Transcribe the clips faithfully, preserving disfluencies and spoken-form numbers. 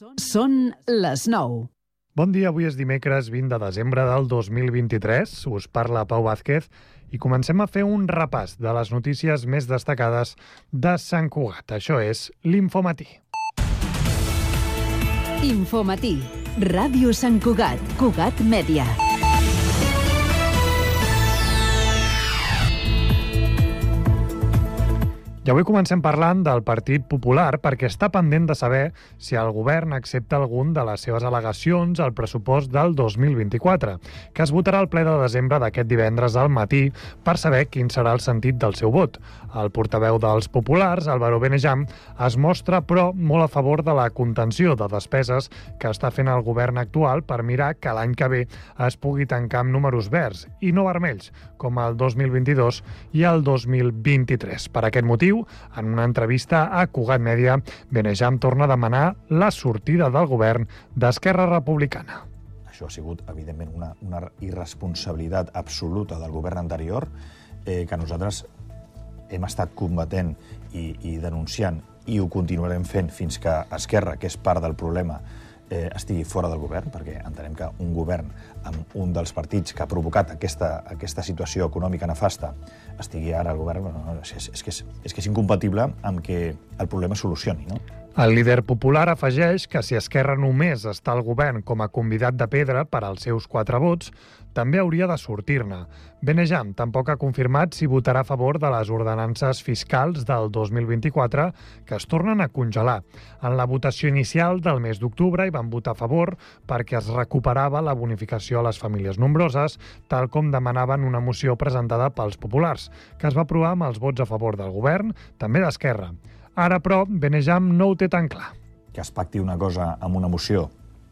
Són les nou. Bon dia, avui és dimecres vint de desembre del dos mil vint-i-tres. Us parla Pau Vázquez i comencem a fer un repàs de les notícies més destacades de Sant Cugat. Això és l'Infomatí. Infomatí. Ràdio Sant Cugat. Cugat Mèdia. I avui comencem parlant del Partit Popular perquè està pendent de saber si el govern accepta algun de les seves al·legacions al pressupost del dos mil vint-i-quatre, que es votarà al ple de desembre d'aquest divendres al matí per saber quin serà el sentit del seu vot. El portaveu dels populars, Álvaro Benejam, es mostra, però, molt a favor de la contenció de despeses que està fent el govern actual per mirar que l'any que ve es pugui tancar amb números verds i no vermells, com el dos mil vint-i-dos i el dos mil vint-i-tres. Per aquest motiu, en una entrevista a Cugat Mèdia, Benejam torna a demanar la sortida del govern d'Esquerra Republicana. Això ha sigut, evidentment, una, una irresponsabilitat absoluta del govern anterior eh, que nosaltres hem estat combatent i, i denunciant i ho continuarem fent fins que Esquerra, que és part del problema, eh, estigui fora del govern, perquè entenem que un govern amb un dels partits que ha provocat aquesta, aquesta situació econòmica nefasta estigui ara al govern, no, no, és, és, que és, és que és incompatible amb que el problema es solucioni, no? El líder popular afegeix que si Esquerra només està al govern com a convidat de pedra per als seus quatre vots, també hauria de sortir-ne. Benejam tampoc ha confirmat si votarà a favor de les ordenances fiscals del dos mil vint-i-quatre que es tornen a congelar. En la votació inicial del mes d'octubre hi van votar a favor perquè es recuperava la bonificació a les famílies nombroses, tal com demanaven una moció presentada pels populars, que es va aprovar amb els vots a favor del govern, també d'Esquerra. Ara, però, Benejam no ho té tan clar. Que es pacti una cosa amb una moció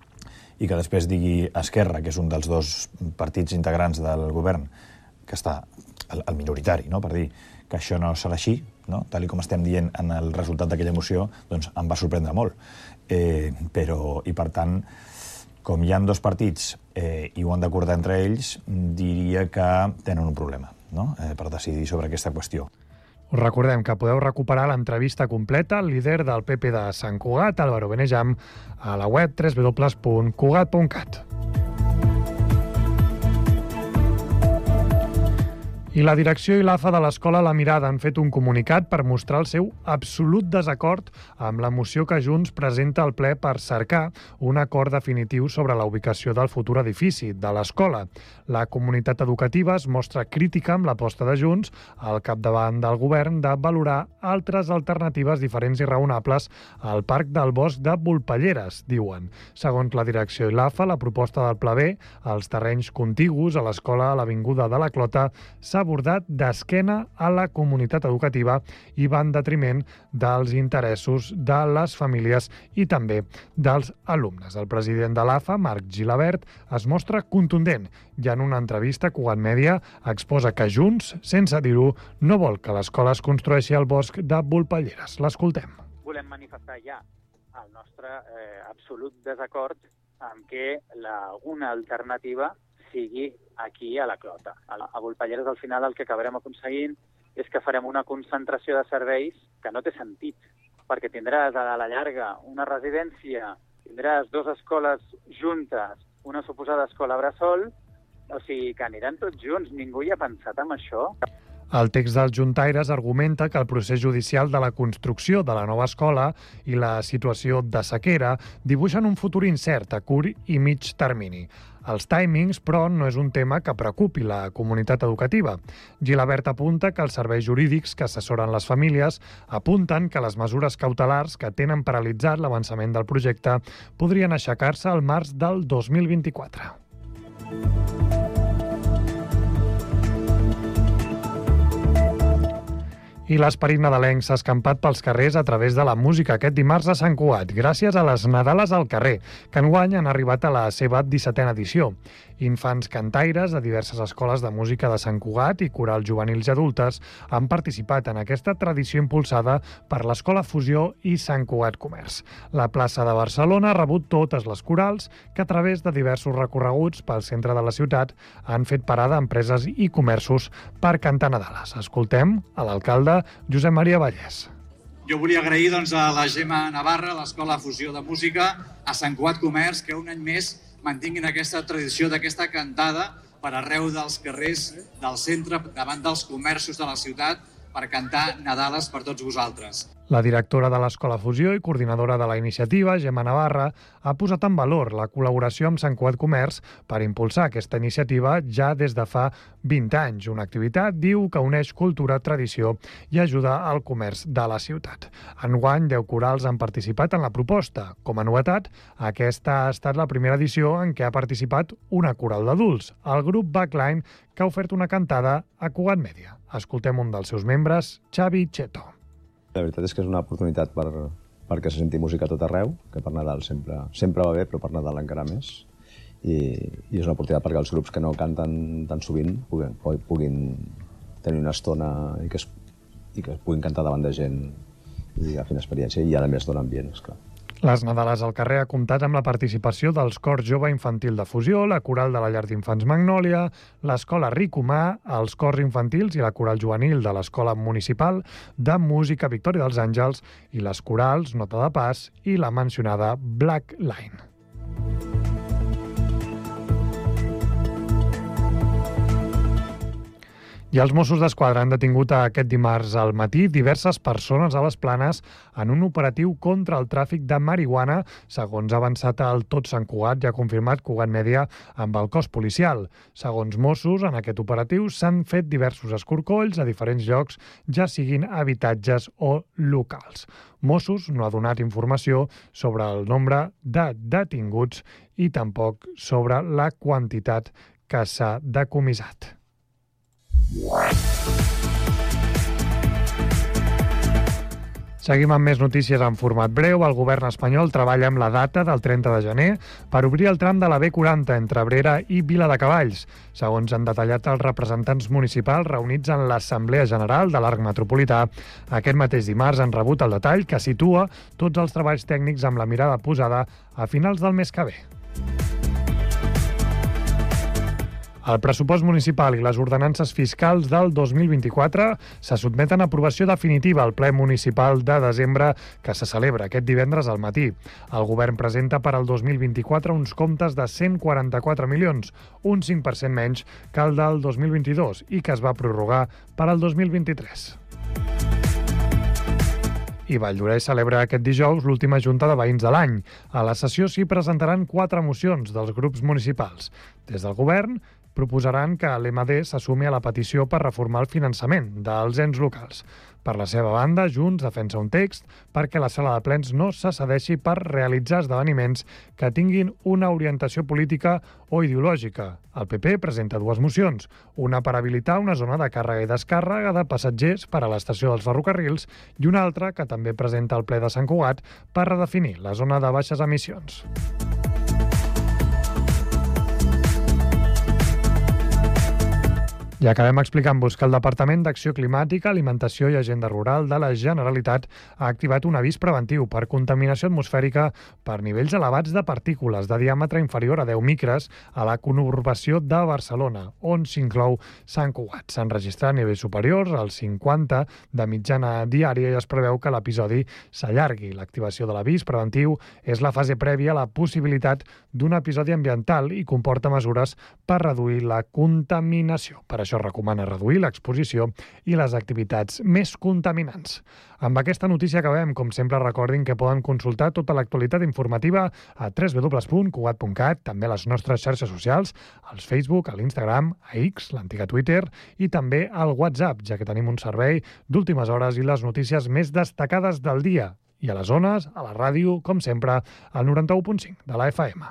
i que després digui Esquerra, que és un dels dos partits integrants del govern, que està el, el minoritari, no?, per dir que això no serà així, no?, tal com estem dient en el resultat d'aquella moció, doncs em va sorprendre molt. Eh, però, i per tant, com hi ha dos partits eh, i ho han d'acordar entre ells, diria que tenen un problema, no?, eh, per decidir sobre aquesta qüestió. Us recordem que podeu recuperar l'entrevista completa al líder del P P de Sant Cugat, Álvaro Benejam, a la web w w w punt cugat punt cat. I la direcció i l'A F A de l'Escola La Mirada han fet un comunicat per mostrar el seu absolut desacord amb la moció que Junts presenta al ple per cercar un acord definitiu sobre la ubicació del futur edifici de l'escola. La comunitat educativa es mostra crítica amb l'aposta de Junts al capdavant del govern de valorar altres alternatives diferents i raonables al Parc del Bosc de Volpelleres, diuen. Segons la direcció i l'A F A, la proposta del Pla B, els terrenys contigus a l'escola a l'Avinguda de la Clota, s'ha abordat d'esquena a la comunitat educativa i va en detriment dels interessos de les famílies i també dels alumnes. El president de l'A F A, Marc Gilabert, es mostra contundent i en una entrevista a Cugat Mèdia exposa que Junts, sense dir-ho, no vol que l'escola es construeixi al bosc de Volpelleres. L'escoltem. Volem manifestar ja el nostre eh, absolut desacord amb que la, una alternativa sigui aquí a la Clota. A Volpelleres, al final, el que acabarem aconseguint és que farem una concentració de serveis que no té sentit, perquè tindràs a la llarga una residència, tindràs dues escoles juntes, una suposada escola bressol, o sigui que aniran tots junts. Ningú hi ha pensat en això. El text dels juntaires argumenta que el procés judicial de la construcció de la nova escola i la situació de sequera dibuixen un futur incert a curt i mig termini. Els timings, però, no és un tema que preocupi la comunitat educativa. Gilabert apunta que els serveis jurídics que assessoren les famílies apunten que les mesures cautelars que tenen paralitzat l'avançament del projecte podrien aixecar-se al març del dos mil vint-i-quatre. I l'esperit nadalenc s'ha escampat pels carrers a través de la música aquest dimarts a Sant Cugat, gràcies a les Nadales al carrer, que enguany han arribat a la seva dissetena edició. Infants cantaires de diverses escoles de música de Sant Cugat i corals juvenils i adultes han participat en aquesta tradició impulsada per l'Escola Fusió i Sant Cugat Comerç. La plaça de Barcelona ha rebut totes les corals que a través de diversos recorreguts pel centre de la ciutat han fet parada a empreses i comerços per cantar Nadales. Escoltem a l'alcalde Josep Maria Vallès. Jo volia agrair doncs, a la Gemma Navarra, a l'Escola Fusió de Música, a Sant Cugat Comerç, que un any més mantinguin aquesta tradició d'aquesta cantada per arreu dels carrers del centre, davant dels comerços de la ciutat, per cantar Nadales per tots vosaltres. La directora de l'Escola Fusió i coordinadora de la iniciativa, Gemma Navarra, ha posat en valor la col·laboració amb Sant Cugat Comerç per impulsar aquesta iniciativa ja des de fa vint anys. Una activitat, diu, que uneix cultura, tradició i ajuda al comerç de la ciutat. Enguany, deu corals han participat en la proposta. Com a novetat, aquesta ha estat la primera edició en què ha participat una coral d'adults, el grup Backline, que ha ofert una cantada a Cugat Mèdia. Escoltem un dels seus membres, Xavi Cheto. La veritat és que és una oportunitat per, perquè se senti música a tot arreu, que per Nadal sempre, sempre va bé, però per Nadal encara més. I, i és una oportunitat perquè els grups que no canten tan sovint puguin, puguin tenir una estona i que, es, i que puguin cantar davant de gent i agafin experiència, i a més dona ambient, esclar. Les Nadales al carrer ha comptat amb la participació dels cors jove infantil de Fusió, la coral de la llar d'infants Magnòlia, l'escola Ricomà, els cors infantils i la coral juvenil de l'escola municipal de música Victòria dels Àngels i les corals Nota de Pas i la mencionada Black Line. I els Mossos d'Esquadra han detingut aquest dimarts al matí diverses persones a les Planes en un operatiu contra el tràfic de marihuana, segons ha avançat el Tot Sant Cugat i ha confirmat Cugat Mèdia amb el cos policial. Segons Mossos, en aquest operatiu s'han fet diversos escorcolls a diferents llocs, ja siguin habitatges o locals. Mossos no ha donat informació sobre el nombre de detinguts i tampoc sobre la quantitat que s'ha decomissat. Seguim amb més notícies en format breu. El govern espanyol treballa amb la data del trenta de gener per obrir el tram de la B quaranta entre Abrera i Viladecavalls, segons han detallat els representants municipals reunits en l'Assemblea General de l'Arc Metropolità. Aquest mateix dimarts han rebut el detall que situa tots els treballs tècnics amb la mirada posada a finals del mes que ve. El pressupost municipal i les ordenances fiscals del dos mil vint-i-quatre se sotmeten a aprovació definitiva al ple municipal de desembre que se celebra aquest divendres al matí. El govern presenta per al dos mil vint-i-quatre uns comptes de cent quaranta-quatre milions, un cinc per cent menys que el del dos mil vint-i-dos i que es va prorrogar per al dos mil vint-i-tres. I Valldoreix celebra aquest dijous l'última junta de veïns de l'any. A la sessió s'hi presentaran quatre mocions dels grups municipals. Des del govern proposaran que l'M D s'assumi a la petició per reformar el finançament dels ens locals. Per la seva banda, Junts defensa un text perquè la sala de plens no se cedeixi per realitzar esdeveniments que tinguin una orientació política o ideològica. El P P presenta dues mocions, una per habilitar una zona de càrrega i descàrrega de passatgers per a l'estació dels ferrocarrils i una altra que també presenta el ple de Sant Cugat per redefinir la zona de baixes emissions. I acabem explicant-vos que el Departament d'Acció Climàtica, Alimentació i Agenda Rural de la Generalitat ha activat un avís preventiu per contaminació atmosfèrica per nivells elevats de partícules de diàmetre inferior a deu micres a la conurbació de Barcelona, on s'inclou Sant Cugat. S'han registrat nivells superiors als cinquanta de mitjana diària i es preveu que l'episodi s'allargui. L'activació de l'avís preventiu és la fase prèvia a la possibilitat d'un episodi ambiental i comporta mesures per reduir la contaminació. Per això recomana reduir l'exposició i les activitats més contaminants. Amb aquesta notícia acabem. Com sempre, recordin que poden consultar tota l'actualitat informativa a w w w punt cugat punt cat, també a les nostres xarxes socials, als Facebook, a l'Instagram, a X, l'antiga Twitter, i també al WhatsApp, ja que tenim un servei d'últimes hores i les notícies més destacades del dia. I a les zones, a la ràdio, com sempre, al noranta-u punt cinc de la F M.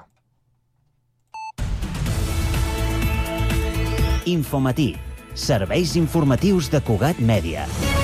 Infomatí. Serveis informatius de Cugat Mèdia.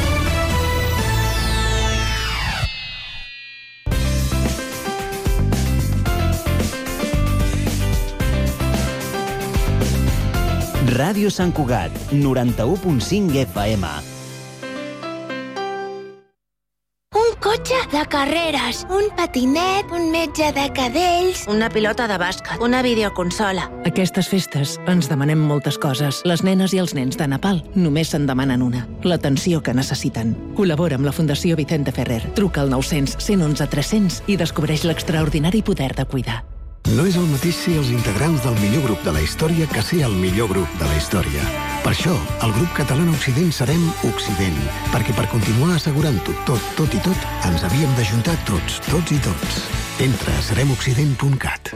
Ràdio Sant Cugat, noranta-u punt cinc F M. Un cotxe de carreres, un patinet, un metge de cadells, una pilota de bàsquet, una videoconsola. Aquestes festes ens demanem moltes coses. Les nenes i els nens de Nepal només se'n demanen una, l'atenció que necessiten. Col·labora amb la Fundació Vicente Ferrer. Truca al nou cents, cent onze, tres-cents i descobreix l'extraordinari poder de cuidar. No és el mateix ser els integrants del millor grup de la història que ser el millor grup de la història. Per això, el grup català Occident serem Occident, perquè per continuar assegurant-ho tot, tot i tot, ens havíem d'ajuntar tots, tots i tots. Entra a serem occident punt cat.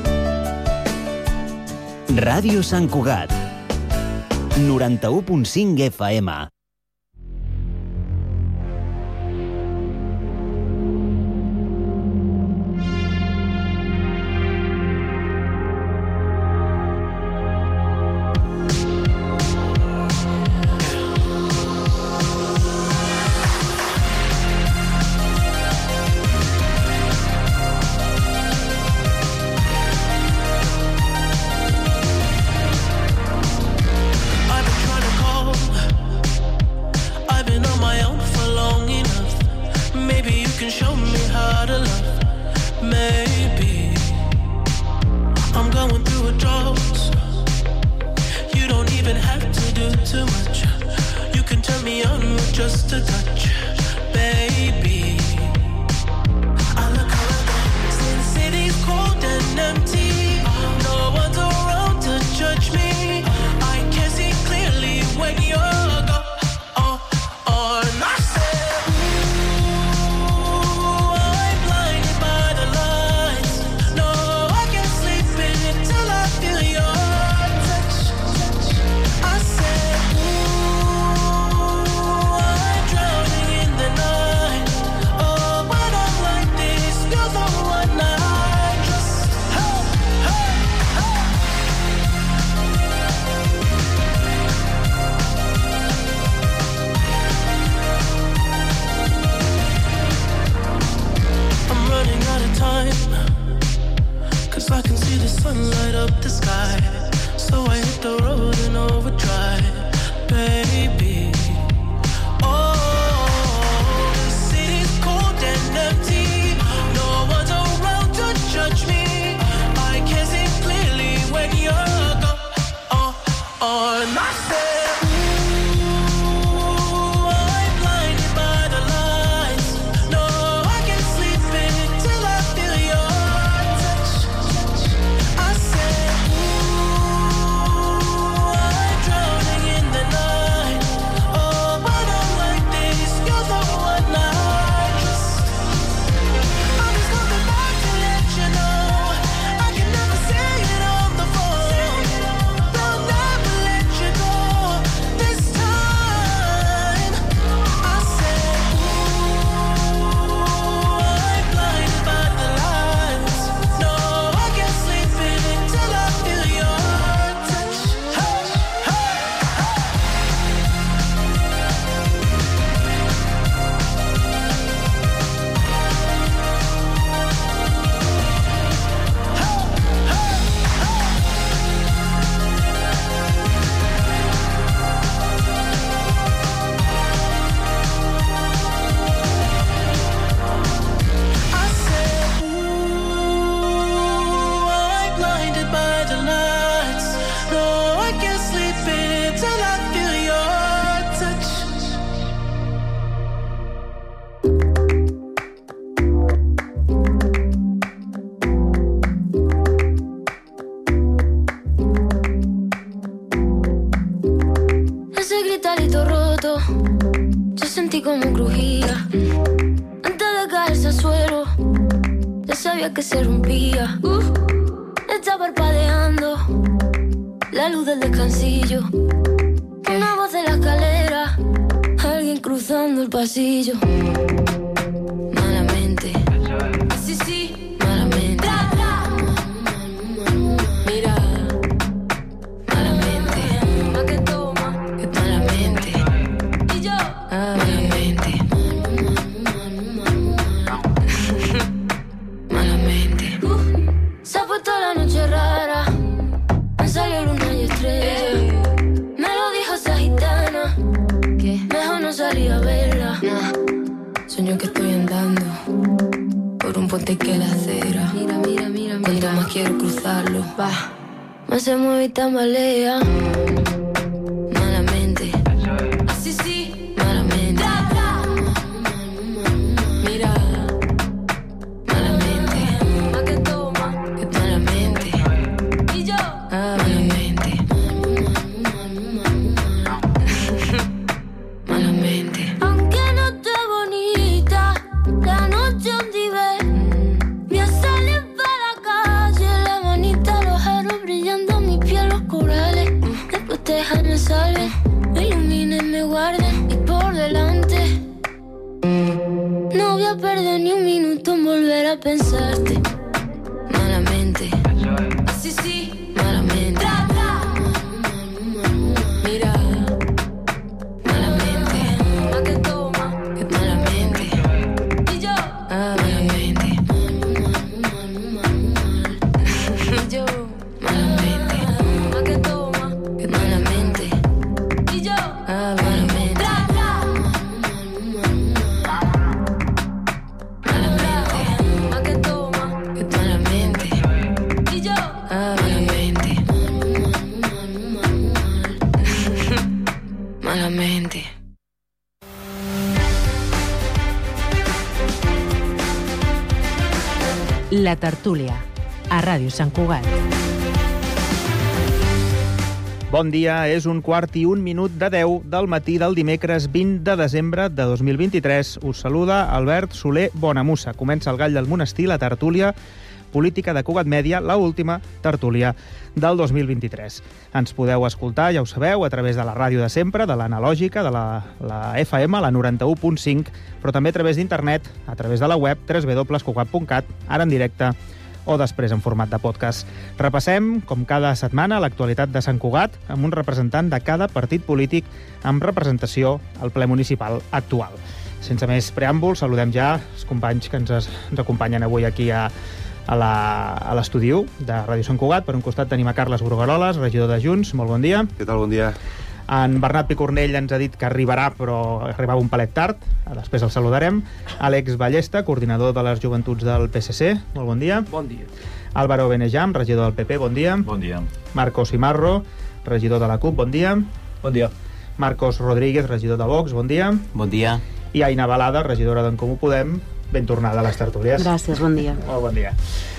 Ràdio Sant Cugat, noranta-u punt cinc F M. Que se rompía, uh, está parpadeando la luz del descansillo, una voz de la escalera, alguien cruzando el pasillo. Malamente, sí, sí, malamente. Mira, malamente, más que toma, malamente. Y yo, malamente. Toda la noche rara, me salió luna y estrella. Me lo dijo esa gitana, que mejor no salía a verla. Nah. Sueño que estoy fuerte que la acera. Mira, mira, mira, mira. Cuanto más quiero cruzarlo, va. Más se mueve y tambalea. Malamente. Así sí. Malamente. Mira. Malamente. Más que toma. Que malamente. Y yo. Ah, malamente. Malamente. Aunque no esté bonita, la noche donde ve. Voy a salir para la calle, la manita, los aros brillando, mi piel, los corales. Después te dejan me salven, me iluminen, me guarden. Y por delante, no voy a perder ni un minuto en volver a pensarte. Malamente. Así sí, malamente. Mira. La tertúlia, a Ràdio Sant Cugat. Bon dia, és un quart i un minut de deu del matí del dimecres vint de desembre de dos mil vint-i-tres. Us saluda Albert Soler Bonamussa. Comença el Gall del Monestir, la tertúlia política de Cugat Mèdia, la última tertúlia del dos mil vint-i-tres. Ens podeu escoltar, ja ho sabeu, a través de la ràdio de sempre, de l'analògica, de la, la F M, la noranta-u punt cinc, però també a través d'internet, a través de la web w w w punt cugat punt cat, ara en directe o després en format de podcast. Repassem, com cada setmana, l'actualitat de Sant Cugat amb un representant de cada partit polític amb representació al ple municipal actual. Sense més preàmbuls, saludem ja els companys que ens, ens acompanyen avui aquí a a l'estudi u de Ràdio Sant Cugat. Per un costat tenim a Carles Brugueroles, regidor de Junts. Molt bon dia. Què tal? Bon dia. En Bernat Picornell ens ha dit que arribarà, però arribava un palet tard. Després el saludarem. Àlex Ballesta, coordinador de les joventuts del P S C. Molt bon dia. Bon dia. Álvaro Benejam, regidor del P P. Bon dia. Bon dia. Marcos Imarro, regidor de la CUP. Bon dia. Bon dia. Marcos Rodríguez, regidor de Vox. Bon dia. Bon dia. I Aina Balada, regidora d'en Comú Podem. Ben tornada a les tertúlies. Gràcies, bon dia. Molt bon dia.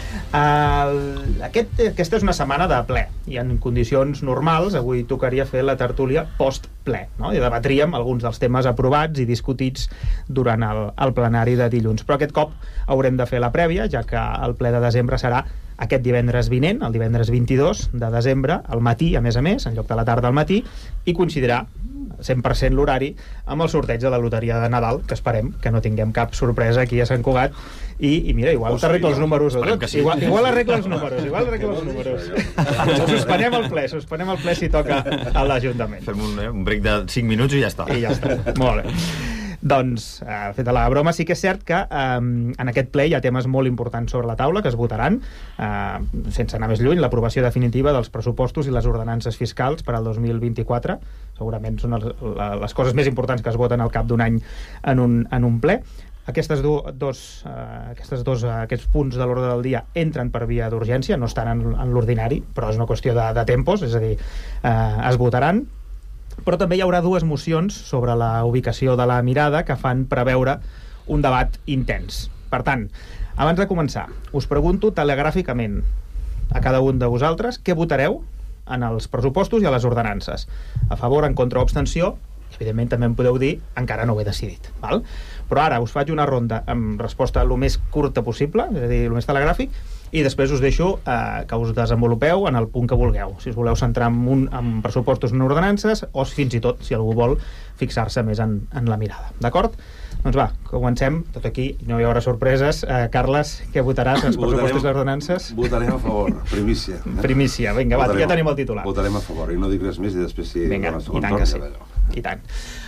Uh, aquest, aquesta és una setmana de ple i en condicions normals avui tocaria fer la tertúlia post-ple, no? I debatríem alguns dels temes aprovats i discutits durant el, el plenari de dilluns, però aquest cop haurem de fer la prèvia, ja que el ple de desembre serà aquest divendres vinent, el divendres vint-i-dos de desembre, al matí, a més a més, en lloc de la tarda al matí, i coincidirà cent per cent l'horari amb el sorteig de la loteria de Nadal, que esperem que no tinguem cap sorpresa aquí a Sant Cugat. I, i mira, igual t'arregla els números. Sí. Igual, igual arregla els números, igual arregla els números. Suspenem el ple, suspenem el ple si toca a l'Ajuntament. Fem un, eh, un break de cinc minuts i ja està. I ja està, molt bé. Doncs, eh, feta la broma, sí que és cert que eh, en aquest ple hi ha temes molt importants sobre la taula que es votaran, eh, sense anar més lluny, l'aprovació definitiva dels pressupostos i les ordenances fiscals per al dos mil vint-i-quatre. Segurament són les, les coses més importants que es voten al cap d'un any en un, en un ple. Aquestes do, dos, eh, aquestes dos, eh, aquests punts de l'ordre del dia entren per via d'urgència, no estan en, en l'ordinari, però és una qüestió de, de tempos, és a dir, eh, es votaran. Però també hi haurà dues mocions sobre la ubicació de la mirada que fan preveure un debat intens. Per tant, abans de començar, us pregunto telegràficament a cada un de vosaltres què votareu en els pressupostos i a les ordenances. A favor, en contra o abstenció. Evidentment també em podeu dir encara no ho he decidit, val? Però ara us faig una ronda amb resposta el més curta possible, és a dir, el més telegràfic, i després us deixo eh, que us desenvolupeu en el punt que vulgueu, si us voleu centrar en, un, en pressupostos en ordenances o fins i tot, si algú vol, fixar-se més en, en la mirada, d'acord? Doncs va, comencem, tot aquí, no hi haurà sorpreses. Eh, Carles, què votaràs als pressupostos i les ordenances? Votarem a favor, primícia. Eh? Primícia, vinga, va, votarem, ja tenim el titular. Votarem a favor, i no dic res més i després si... Vinga, i tant que sí, i tant.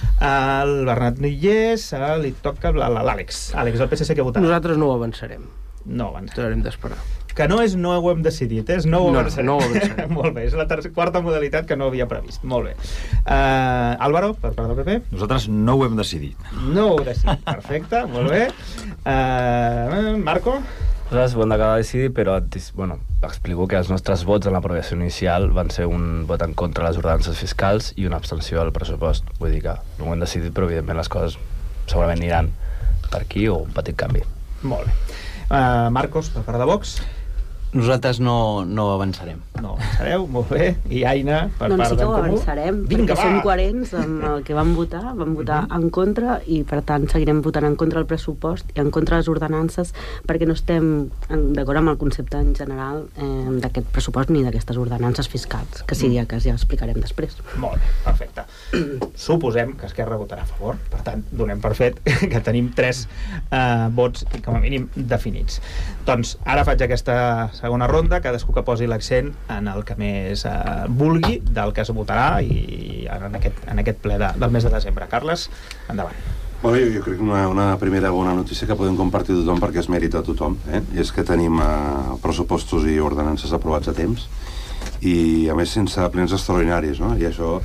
El Bernat no hi és, li toca l'Àlex. Àlex, el P S C què votarà? Nosaltres no ho avançarem. No avançarem. Haurem d'esperar. que no és no ho hem decidit, és no ho No, avançarem. no ho avançarem. Molt bé, és la tercera, quarta modalitat que no havia previst. Molt bé. Uh, Álvaro, per part del P P? Nosaltres no ho hem decidit. No ho heu decidit, perfecte, molt bé. Uh, Marco? Nosaltres ho hem d'acabar de decidir, però antes, bueno, explico que els nostres vots en l'aprovació inicial van ser un vot en contra de les ordenances fiscals i una abstenció al pressupost. Vull dir que no ho hem decidit, però evidentment les coses segurament aniran per aquí o un petit canvi. Molt bé. Uh, Marcos, per part de Vox? Nosaltres no, no avançarem. No avançareu, molt bé. I Aina, per doncs part sí que d'en ho Comú? avançarem, Vinga, perquè va! som coherents amb el que vam votar, vam votar uh -huh. en contra i per tant seguirem votant en contra del pressupost i en contra de les ordenances perquè no estem d'acord amb el concepte en general eh, d'aquest pressupost ni d'aquestes ordenances fiscals, que sí, que ja explicarem després. Molt bé, perfecte. Suposem que Esquerra votarà a favor, per tant, donem per fet que tenim tres eh, vots, com a mínim, definits. Doncs ara faig aquesta segona ronda, cadascú que posi l'accent en el que més eh, vulgui del que es votarà i en aquest, en aquest ple de, del mes de desembre. Carles, endavant. Bueno, jo, jo crec que una, una primera bona notícia que podem compartir tothom perquè és mèrit de tothom, eh? I és que tenim eh, pressupostos i ordenances aprovats a temps i a més sense plens extraordinaris, no? I això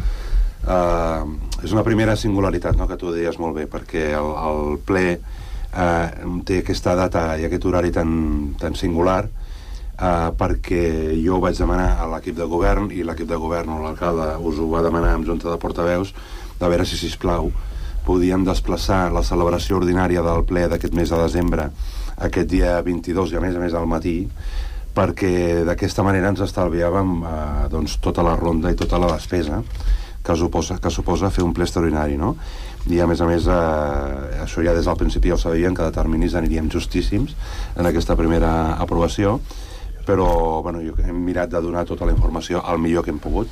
eh, és una primera singularitat, no? Que tu deies molt bé, perquè el, el ple eh, té aquesta data i aquest horari tan, tan singular Uh, perquè jo ho vaig demanar a l'equip de govern i l'equip de govern o l'alcalde us ho va demanar amb junta de portaveus de veure si, sisplau, podíem desplaçar la celebració ordinària del ple d'aquest mes de desembre aquest dia vint-i-dos i a més a més al matí, perquè d'aquesta manera ens estalviàvem uh, doncs, tota la ronda i tota la despesa que suposa, que suposa fer un ple extraordinari, no? I a més a més eh, això ja des del principi ja ho sabíem, que de terminis aniríem justíssims en aquesta primera aprovació, però bueno, jo hem mirat de donar tota la informació al millor que hem pogut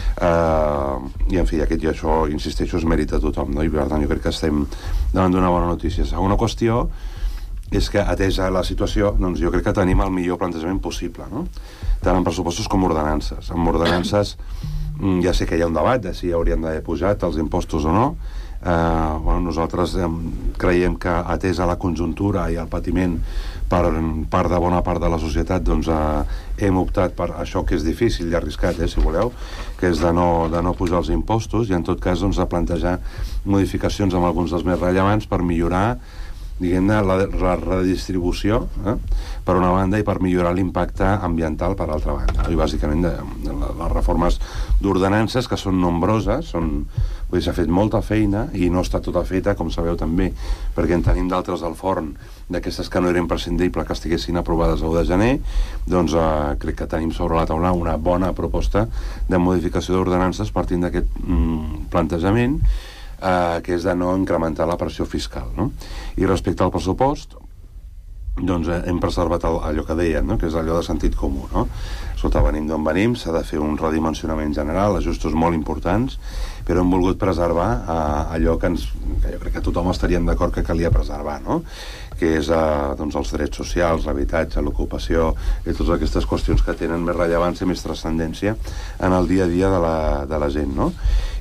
uh, i en fi, aquest i això insisteixo, és mèrit de tothom, no? I per tant jo crec que estem davant d'una bona notícia. Segona qüestió és que, atesa la situació, doncs jo crec que tenim el millor plantejament possible, no? Tant en pressupostos com ordenances. En ordenances ja sé que hi ha un debat de si haurien d'haver pujat els impostos o no. Uh, bueno, nosaltres um, creiem que, atesa la conjuntura i el patiment per part de bona part de la societat, doncs uh, hem optat per això, que és difícil i arriscat, eh, si voleu, que és de no, de no pujar els impostos i en tot cas doncs, de plantejar modificacions amb alguns dels més rellevants per millorar, diguem-ne, la, la redistribució eh, per una banda i per millorar l'impacte ambiental per altra banda, i bàsicament de, de les reformes d'ordenances, que són nombroses, són, vull dir, s'ha fet molta feina i no està tota feta, com sabeu també, perquè en tenim d'altres al forn, d'aquestes que no era imprescindible que estiguessin aprovades l'u de gener, doncs eh, crec que tenim sobre la taula una bona proposta de modificació d'ordenances partint d'aquest mm, plantejament, eh, que és de no incrementar la pressió fiscal, no? I respecte al pressupost, doncs eh, hem preservat el, allò que deien, no? Que és allò de sentit comú, no? Escolta, venim d'on venim, s'ha de fer un redimensionament general, ajustos molt importants, però hem volgut preservar eh, allò que, ens, que jo crec que tothom estaríem d'acord que calia preservar, no? Que és eh, doncs els drets socials, l'habitatge, l'ocupació i totes aquestes qüestions que tenen més rellevància i més transcendència en el dia a dia de la, de la gent, no?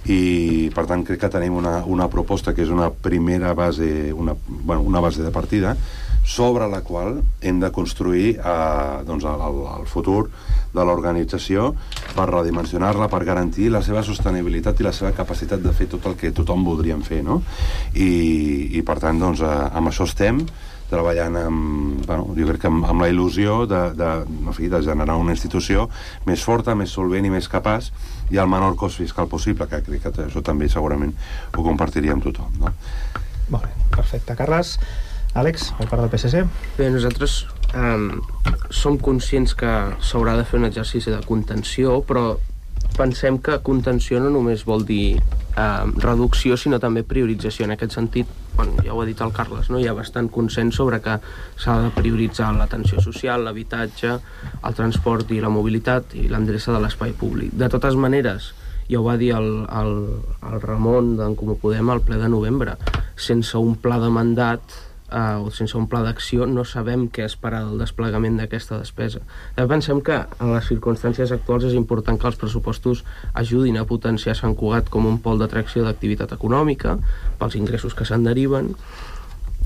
I per tant crec que tenim una, una proposta que és una primera base, una, bueno, una base de partida sobre la qual hem de construir eh, doncs el, el futur de l'organització per redimensionar-la, per garantir la seva sostenibilitat i la seva capacitat de fer tot el que tothom voldríem fer, no? I, i per tant, doncs, eh, amb això estem treballant amb, bueno, jo crec que amb, amb la il·lusió de, de, en fi, de generar una institució més forta, més solvent i més capaç i el menor cost fiscal possible, que crec que això també segurament ho compartiria amb tothom, no? Molt bé, perfecte. Carles, Àlex, per part del P S C. Bé, nosaltres eh, som conscients que s'haurà de fer un exercici de contenció, però pensem que contenció no només vol dir eh, reducció, sinó també priorització. En aquest sentit, bueno, ja ho ha dit el Carles, no? Hi ha bastant consens sobre que s'ha de prioritzar l'atenció social, l'habitatge, el transport i la mobilitat i l'endreça de l'espai públic. De totes maneres, ja ho va dir el, el, el Ramon d'en Comú Podem al ple de novembre, sense un pla de mandat Uh, o sense un pla d'acció no sabem què esperar del desplegament d'aquesta despesa. També pensem que en les circumstàncies actuals és important que els pressupostos ajudin a potenciar Sant Cugat com un pol d'atracció d'activitat econòmica pels ingressos que se'n deriven,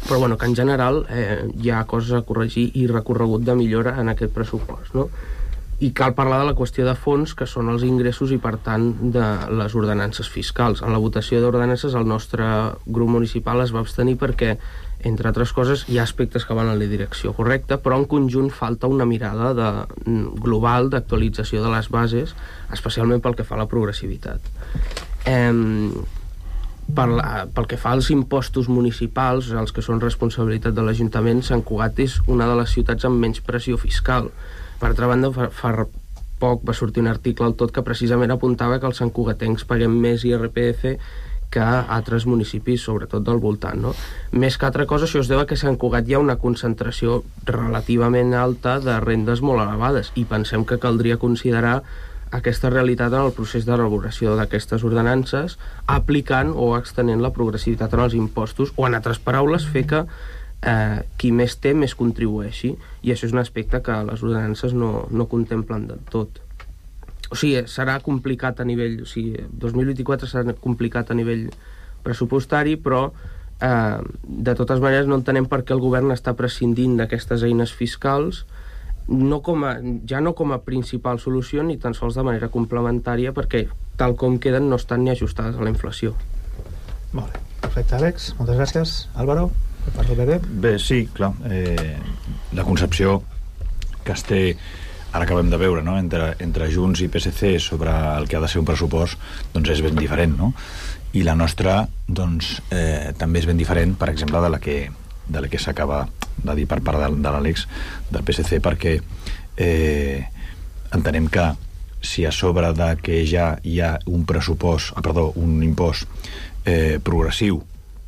però bueno, que en general eh, hi ha coses a corregir i recorregut de millora en aquest pressupost, no? I cal parlar de la qüestió de fons, que són els ingressos i, per tant, de les ordenances fiscals. En la votació d'ordenances el nostre grup municipal es va abstenir perquè, entre altres coses, hi ha aspectes que van en la direcció correcta, però en conjunt falta una mirada de, global d'actualització de les bases, especialment pel que fa a la progressivitat. Eh, per la, pel que fa als impostos municipals, els que són responsabilitat de l'Ajuntament, Sant Cugat és una de les ciutats amb menys pressió fiscal. Per altra banda, fa, fa poc va sortir un article al Tot que precisament apuntava que els santcugatencs paguem més I R P F que altres municipis, sobretot del voltant, no? Més que altra cosa, això es deu a que a Sant Cugat hi ha una concentració relativament alta de rendes molt elevades i pensem que caldria considerar aquesta realitat en el procés de elaboració d'aquestes ordenances, aplicant o extenent la progressivitat en els impostos, o en altres paraules, fer que eh, qui més té més contribueixi, i això és un aspecte que les ordenances no, no contemplen del tot. O sigui, serà complicat a nivell, o sigui, dos mil vint-i-quatre serà complicat a nivell pressupostari, però eh, de totes maneres no entenem per què el govern està prescindint d'aquestes eines fiscals, no com a, ja no com a principal solució ni tan sols de manera complementària, perquè tal com queden no estan ni ajustades a la inflació. Molt bé, perfecte, Àlex, moltes gràcies. Álvaro, per part del B B. Bé, sí, clar, eh, la concepció que es té, ara acabem de veure, no?, entre, entre Junts i P S C sobre el que ha de ser un pressupost, doncs és ben diferent, no? I la nostra, doncs, eh, també és ben diferent, per exemple, de la que de la que s'acaba de dir per part de, de l'Àlex del P S C, perquè eh, entenem que si a sobre de que ja hi ha un pressupost, ah, perdó, un impost eh, progressiu,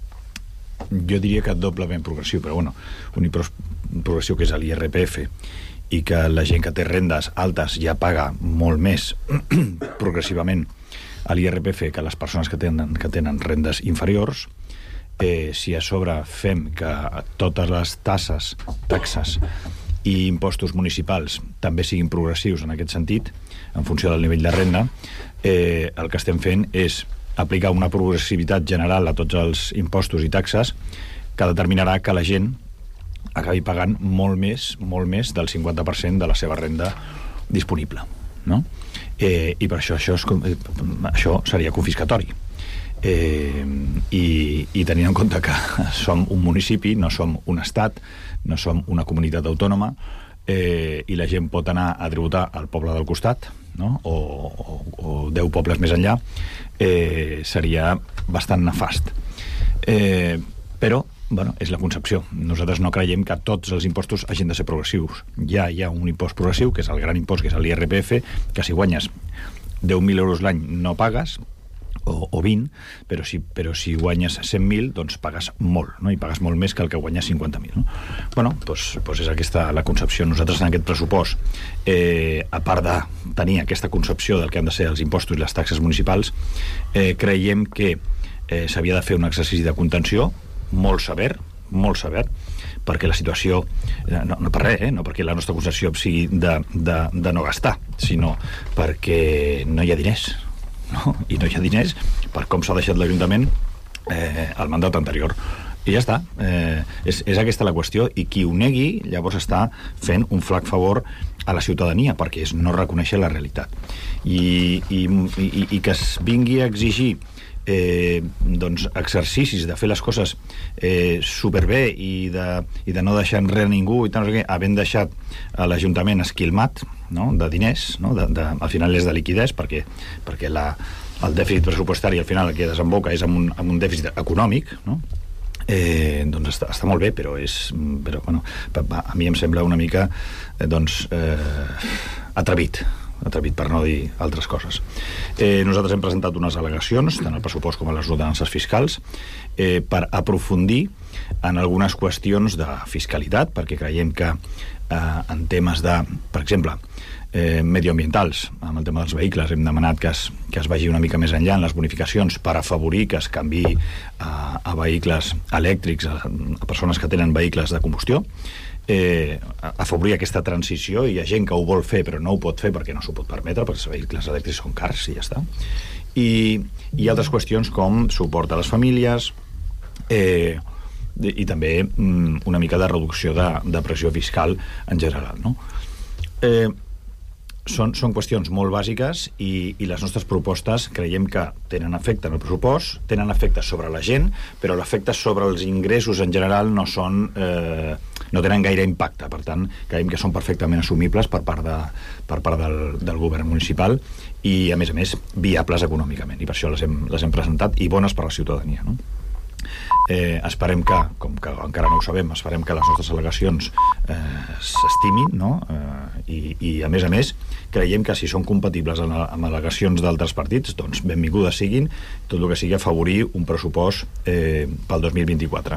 jo diria que doblement progressiu, però bueno, un impost progressiu que és l'I R P F, i que la gent que té rendes altes ja paga molt més progressivament a l'I R P F que les persones que tenen, que tenen rendes inferiors, eh, si a sobre fem que totes les tasses, taxes i impostos municipals també siguin progressius en aquest sentit, en funció del nivell de renda, eh, el que estem fent és aplicar una progressivitat general a tots els impostos i taxes que determinarà que la gent acabi pagant molt més, molt més del cinquanta per cent de la seva renda disponible, no? Eh, i per això això, és, això seria confiscatori. Eh, i, i tenint en compte que som un municipi, no som un estat, no som una comunitat autònoma, eh, i la gent pot anar a tributar al poble del costat, no?, o, o, o deu pobles més enllà, eh, seria bastant nefast. Eh, però bueno, és la concepció. Nosaltres no creiem que tots els impostos hagin de ser progressius. Ja hi ha un impost progressiu, que és el gran impost, que és l'I R P F, que si guanyes deu mil euros l'any no pagues, o, o vint, però si, però si guanyes cent mil, doncs pagues molt, no? I pagues molt més que el que guanyes cinquanta mil. No? Bueno, doncs, doncs és aquesta la concepció. Nosaltres en aquest pressupost, eh, a part de tenir aquesta concepció del que han de ser els impostos i les taxes municipals, eh, creiem que eh, s'havia de fer un exercici de contenció molt sever, molt sever, perquè la situació, no, no per res, eh, no perquè la nostra concepció sigui de, de, de no gastar, sinó perquè no hi ha diners, no? I no hi ha diners per com s'ha deixat l'Ajuntament eh, al mandat anterior. I ja està. Eh, és, és aquesta la qüestió, i qui ho negui llavors està fent un flac favor a la ciutadania, perquè és no reconèixer la realitat. I, i, i, i que es vingui a exigir Eh, doncs exercicis de fer les coses eh, superbé i de, i de no deixar enrere ningú i tant, no sé què, havent deixat a l'Ajuntament esquilmat, no?, de diners, no?, de, de, al final és de liquidez, perquè, perquè la, el dèficit pressupostari al final el que desemboca és amb un, amb un dèficit econòmic, no? Eh, doncs està, està molt bé, però és però, bueno, a mi em sembla una mica eh, doncs eh, atrevit atrevit per no dir altres coses. Eh, nosaltres hem presentat unes al·legacions, tant al pressupost com a les ordenances fiscals, eh, per aprofundir en algunes qüestions de fiscalitat, perquè creiem que eh, en temes de, per exemple, eh, medioambientals, amb el tema dels vehicles, hem demanat que es, que es vagi una mica més enllà en les bonificacions per afavorir que es canviï a, a vehicles elèctrics, a, a persones que tenen vehicles de combustió, eh, afavorir aquesta transició. Hi ha gent que ho vol fer però no ho pot fer perquè no s'ho pot permetre, perquè els vehicles elèctrics són cars i ja està. I, i altres qüestions com suport a les famílies, eh, i també una mica de reducció de, de pressió fiscal en general, no? Eh, Són, són qüestions molt bàsiques i, i les nostres propostes creiem que tenen efecte en el pressupost, tenen efecte sobre la gent, però l'efecte sobre els ingressos en general no són eh, no tenen gaire impacte. Per tant, creiem que són perfectament assumibles per part, de, per part del, del govern municipal i, a més a més, viables econòmicament. I per això les hem, les hem presentat i bones per a la ciutadania, no? Eh, esperem que, com que encara no ho sabem, esperem que les nostres al·legacions eh, s'estimin, no? Eh, i, i a més a més creiem que si són compatibles amb, amb al·legacions d'altres partits, doncs benvingudes siguin, tot el que sigui afavorir un pressupost eh, pel dos mil vint-i-quatre.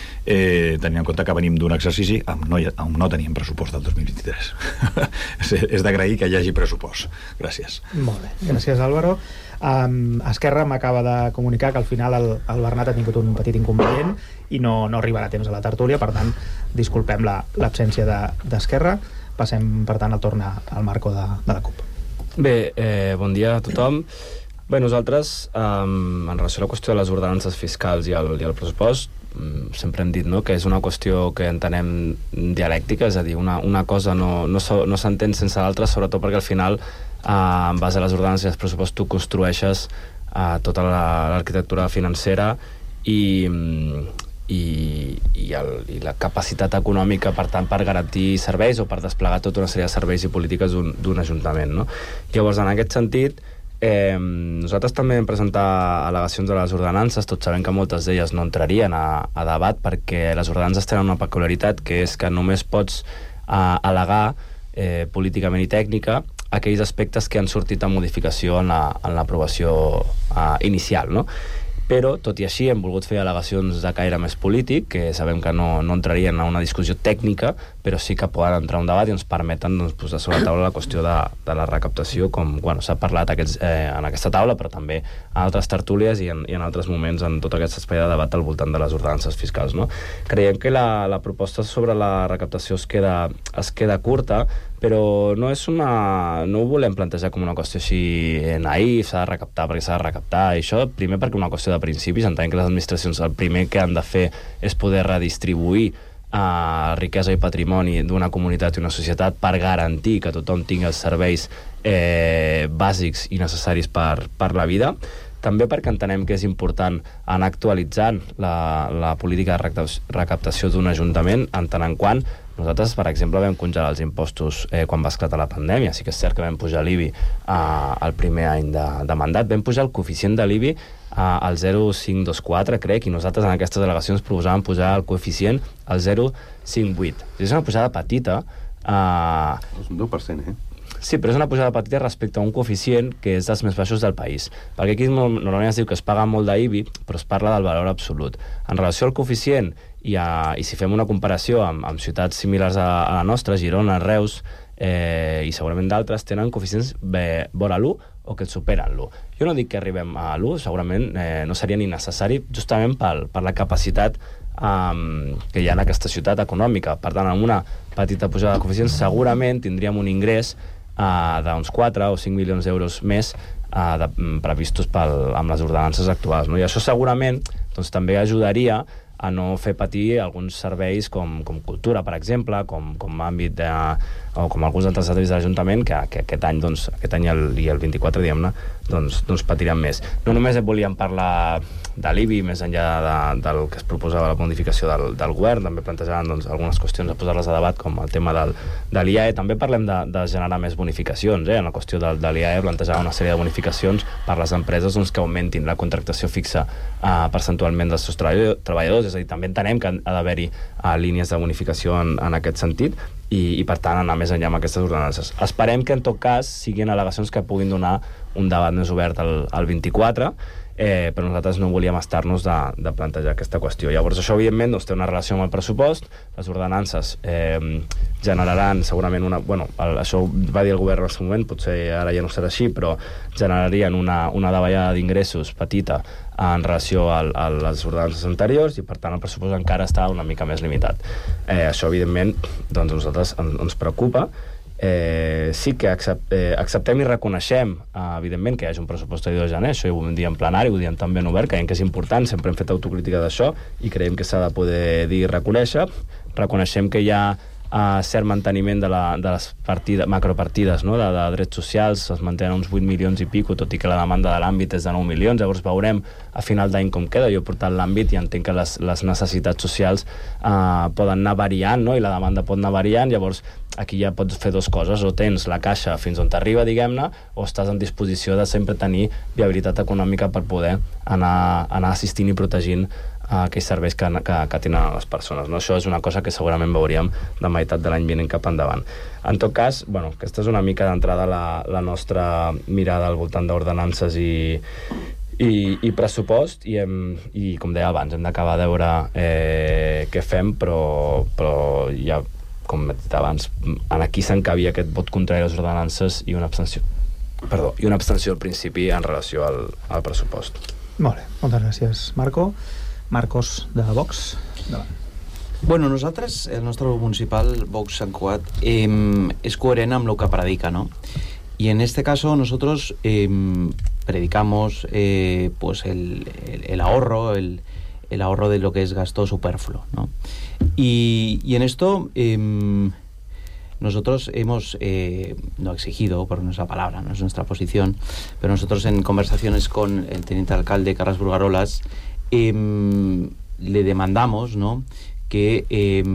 Eh, tenint en compte que venim d'un exercici on no, on no teníem pressupost del dos mil vint-i-tres. és, és d'agrair que hi hagi pressupost. Gràcies. Molt bé, gràcies Álvaro. Um, Esquerra m'acaba de comunicar que al final el, el Bernat ha tingut un petit inconvenient i no, no arribarà a temps a la tertúlia, per tant disculpem l'absència la, d'Esquerra. Passem per tant el torn al Marco de, de la CUP. Bé, eh, bon dia a tothom. Bé, nosaltres um, en relació a la qüestió de les ordenances fiscals i el, i el pressupost, um, sempre hem dit, no?, que és una qüestió que entenem dialèctica, és a dir, una, una cosa no, no, so, no s'entén sense l'altra, sobretot perquè al final Uh, en base a les ordenances i els pressupostos tu construeixes uh, tota l'arquitectura financera i, i, i, el, i la capacitat econòmica, per tant, per garantir serveis o per desplegar tota una sèrie de serveis i polítiques d'un ajuntament, no? Llavors, en aquest sentit, eh, nosaltres també hem presentat al·legacions de les ordenances, tot sabent que moltes d'elles no entrarien a, a debat perquè les ordenances tenen una peculiaritat, que és que només pots uh, al·legar eh, políticament i tècnica aquells aspectes que han sortit a modificació en l'aprovació la, uh, inicial, no? Però, tot i així, hem volgut fer al·legacions de caire més polític, que sabem que no, no entrarien a una discussió tècnica, però sí que poden entrar a un debat i ens permeten doncs, posar sobre la taula la qüestió de, de la recaptació, com bueno, s'ha parlat aquests, eh, en aquesta taula, però també en altres tertúlies i en, i en altres moments en tot aquest espai de debat al voltant de les ordenances fiscals, no? Creiem que la, la proposta sobre la recaptació es queda, es queda curta, però no és una... no ho volem plantejar com una qüestió així naïf, s'ha de recaptar perquè s'ha de recaptar, i això primer perquè una qüestió de principis, entenc que les administracions el primer que han de fer és poder redistribuir eh, riquesa i patrimoni d'una comunitat i una societat per garantir que tothom tingui els serveis eh, bàsics i necessaris per, per la vida. També perquè entenem que és important anar actualitzant la, la política de recaptació d'un ajuntament, en tant en quant nosaltres, per exemple, vam congelar els impostos eh, quan va esclatar la pandèmia. Sí que és cert que vam pujar l'I B I eh, el primer any de, de mandat. Vam pujar el coeficient de l'I B I eh, al zero coma cinc dos quatre, crec, i nosaltres en aquestes delegacions proposàvem pujar el coeficient al zero coma cinc vuit. És una pujada petita. Eh... És un deu per cent, eh? Sí, però és una pujada petita respecte a un coeficient que és dels més baixos del país. Perquè aquí normalment es diu que es paga molt d'I B I, però es parla del valor absolut. En relació al coeficient, i, a, i si fem una comparació amb, amb ciutats similars a, a la nostra, Girona, Reus, eh, i segurament d'altres, tenen coeficients bé, vora l'u o que et superen l'u. Jo no dic que arribem a l'u, segurament eh, no seria ni necessari, justament per, per la capacitat um, que hi ha en aquesta ciutat econòmica. Per tant, amb una petita pujada de coeficients, segurament tindríem un ingrés Uh, d'uns quatre o cinc milions d'euros més uh, de, um, previstos pel, amb les ordenances actuals, no? I això segurament doncs, també ajudaria a no fer patir alguns serveis com, com cultura, per exemple, com, com àmbit de, o com alguns altres serveis de l'Ajuntament que, que aquest any, doncs, aquest any el, i el vint-i-quatre, diguem-ne, doncs, doncs patiran més. No només volíem parlar de l'I B I, més enllà de, del que es proposava la modificació del, del govern, també plantejaven doncs, algunes qüestions a posar-les a debat, com el tema del, de l'I A E. També parlem de, de generar més bonificacions, eh? En la qüestió del, de l'I A E plantejava una sèrie de bonificacions per les empreses doncs, que augmentin la contractació fixa eh, percentualment dels seus treballadors, és a dir, també entenem que ha d'haver-hi eh, línies de bonificació en, en aquest sentit, i, i per tant anar més enllà amb aquestes ordenances. Esperem que en tot cas siguin al·legacions que puguin donar un debat més obert al, al vint-i-quatre, eh, però nosaltres no volíem estar-nos de, de plantejar aquesta qüestió. Llavors això evidentment doncs, té una relació amb el pressupost, les ordenances eh, generaran segurament una... Bueno, el, això va dir el govern en el seu moment, potser ara ja no serà així, però generarien una, una davallada d'ingressos petita en relació a, a les ordenances anteriors, i per tant el pressupost encara està una mica més limitat. Eh, això evidentment doncs, a nosaltres ens, ens preocupa. eh, sí que accept, eh, acceptem i reconeixem, eh, evidentment, que hi hagi un pressupostari de gener, això ho vam dir en plenari, ho diem també en obert, creiem que és important, sempre hem fet autocrítica d'això i creiem que s'ha de poder dir i reconèixer. Reconeixem que hi ha uh, cert manteniment de, la, de les partides, macropartides, no? de, de drets socials, es mantenen uns vuit milions i pico, tot i que la demanda de l'àmbit és de nou milions, llavors veurem a final d'any com queda. Jo he portat l'àmbit i entenc que les, les necessitats socials uh, poden anar variant, no? I la demanda pot anar variant, llavors aquí ja pots fer dues coses, o tens la caixa fins on t'arriba, diguem-ne, o estàs en disposició de sempre tenir viabilitat econòmica per poder anar, anar assistint i protegint uh, aquells serveis que, que, que tenen les persones. No? Això és una cosa que segurament veuríem de meitat de l'any vinent cap endavant. En tot cas, bueno, aquesta és una mica d'entrada la, la nostra mirada al voltant d'ordenances i, i, i pressupost, i, hem, i com deia abans, hem d'acabar de veure eh, què fem, però, però ja com he dit abans, aquí s'encabia aquest vot contrari a les ordenances i una abstenció perdó, i una abstenció al principi en relació al, al pressupost. Molt bé, moltes gràcies, Marco. Marcos, de Vox. Davant. Bueno, nosaltres, el nostre grup municipal, Vox Sant Cugat, eh, es coherent amb lo que predica, ¿no? Y en este caso nosotros eh, predicamos eh, pues el, el, el ahorro, el el ahorro de lo que es gasto superfluo, ¿no? Y, y en esto eh, nosotros hemos, eh, no exigido, por nuestra palabra, no es nuestra posición, pero nosotros en conversaciones con el teniente alcalde Carles Burgarolas eh, le demandamos, ¿no?, que eh,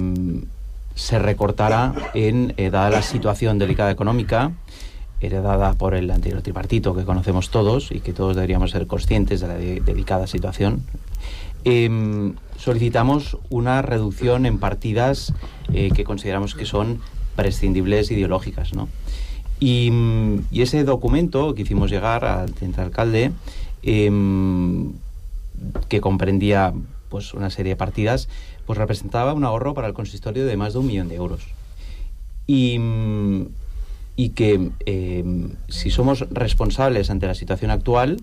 se recortara en, eh, dada la situación delicada económica heredada por el anterior tripartito que conocemos todos y que todos deberíamos ser conscientes de la de, delicada situación. Eh, solicitamos una reducción en partidas eh, que consideramos que son prescindibles ideológicas, ¿no? Y, y ese documento que hicimos llegar al teniente alcalde, eh, que comprendía pues una serie de partidas, pues representaba un ahorro para el consistorio de más de un millón de euros. Y, y que eh, si somos responsables ante la situación actual,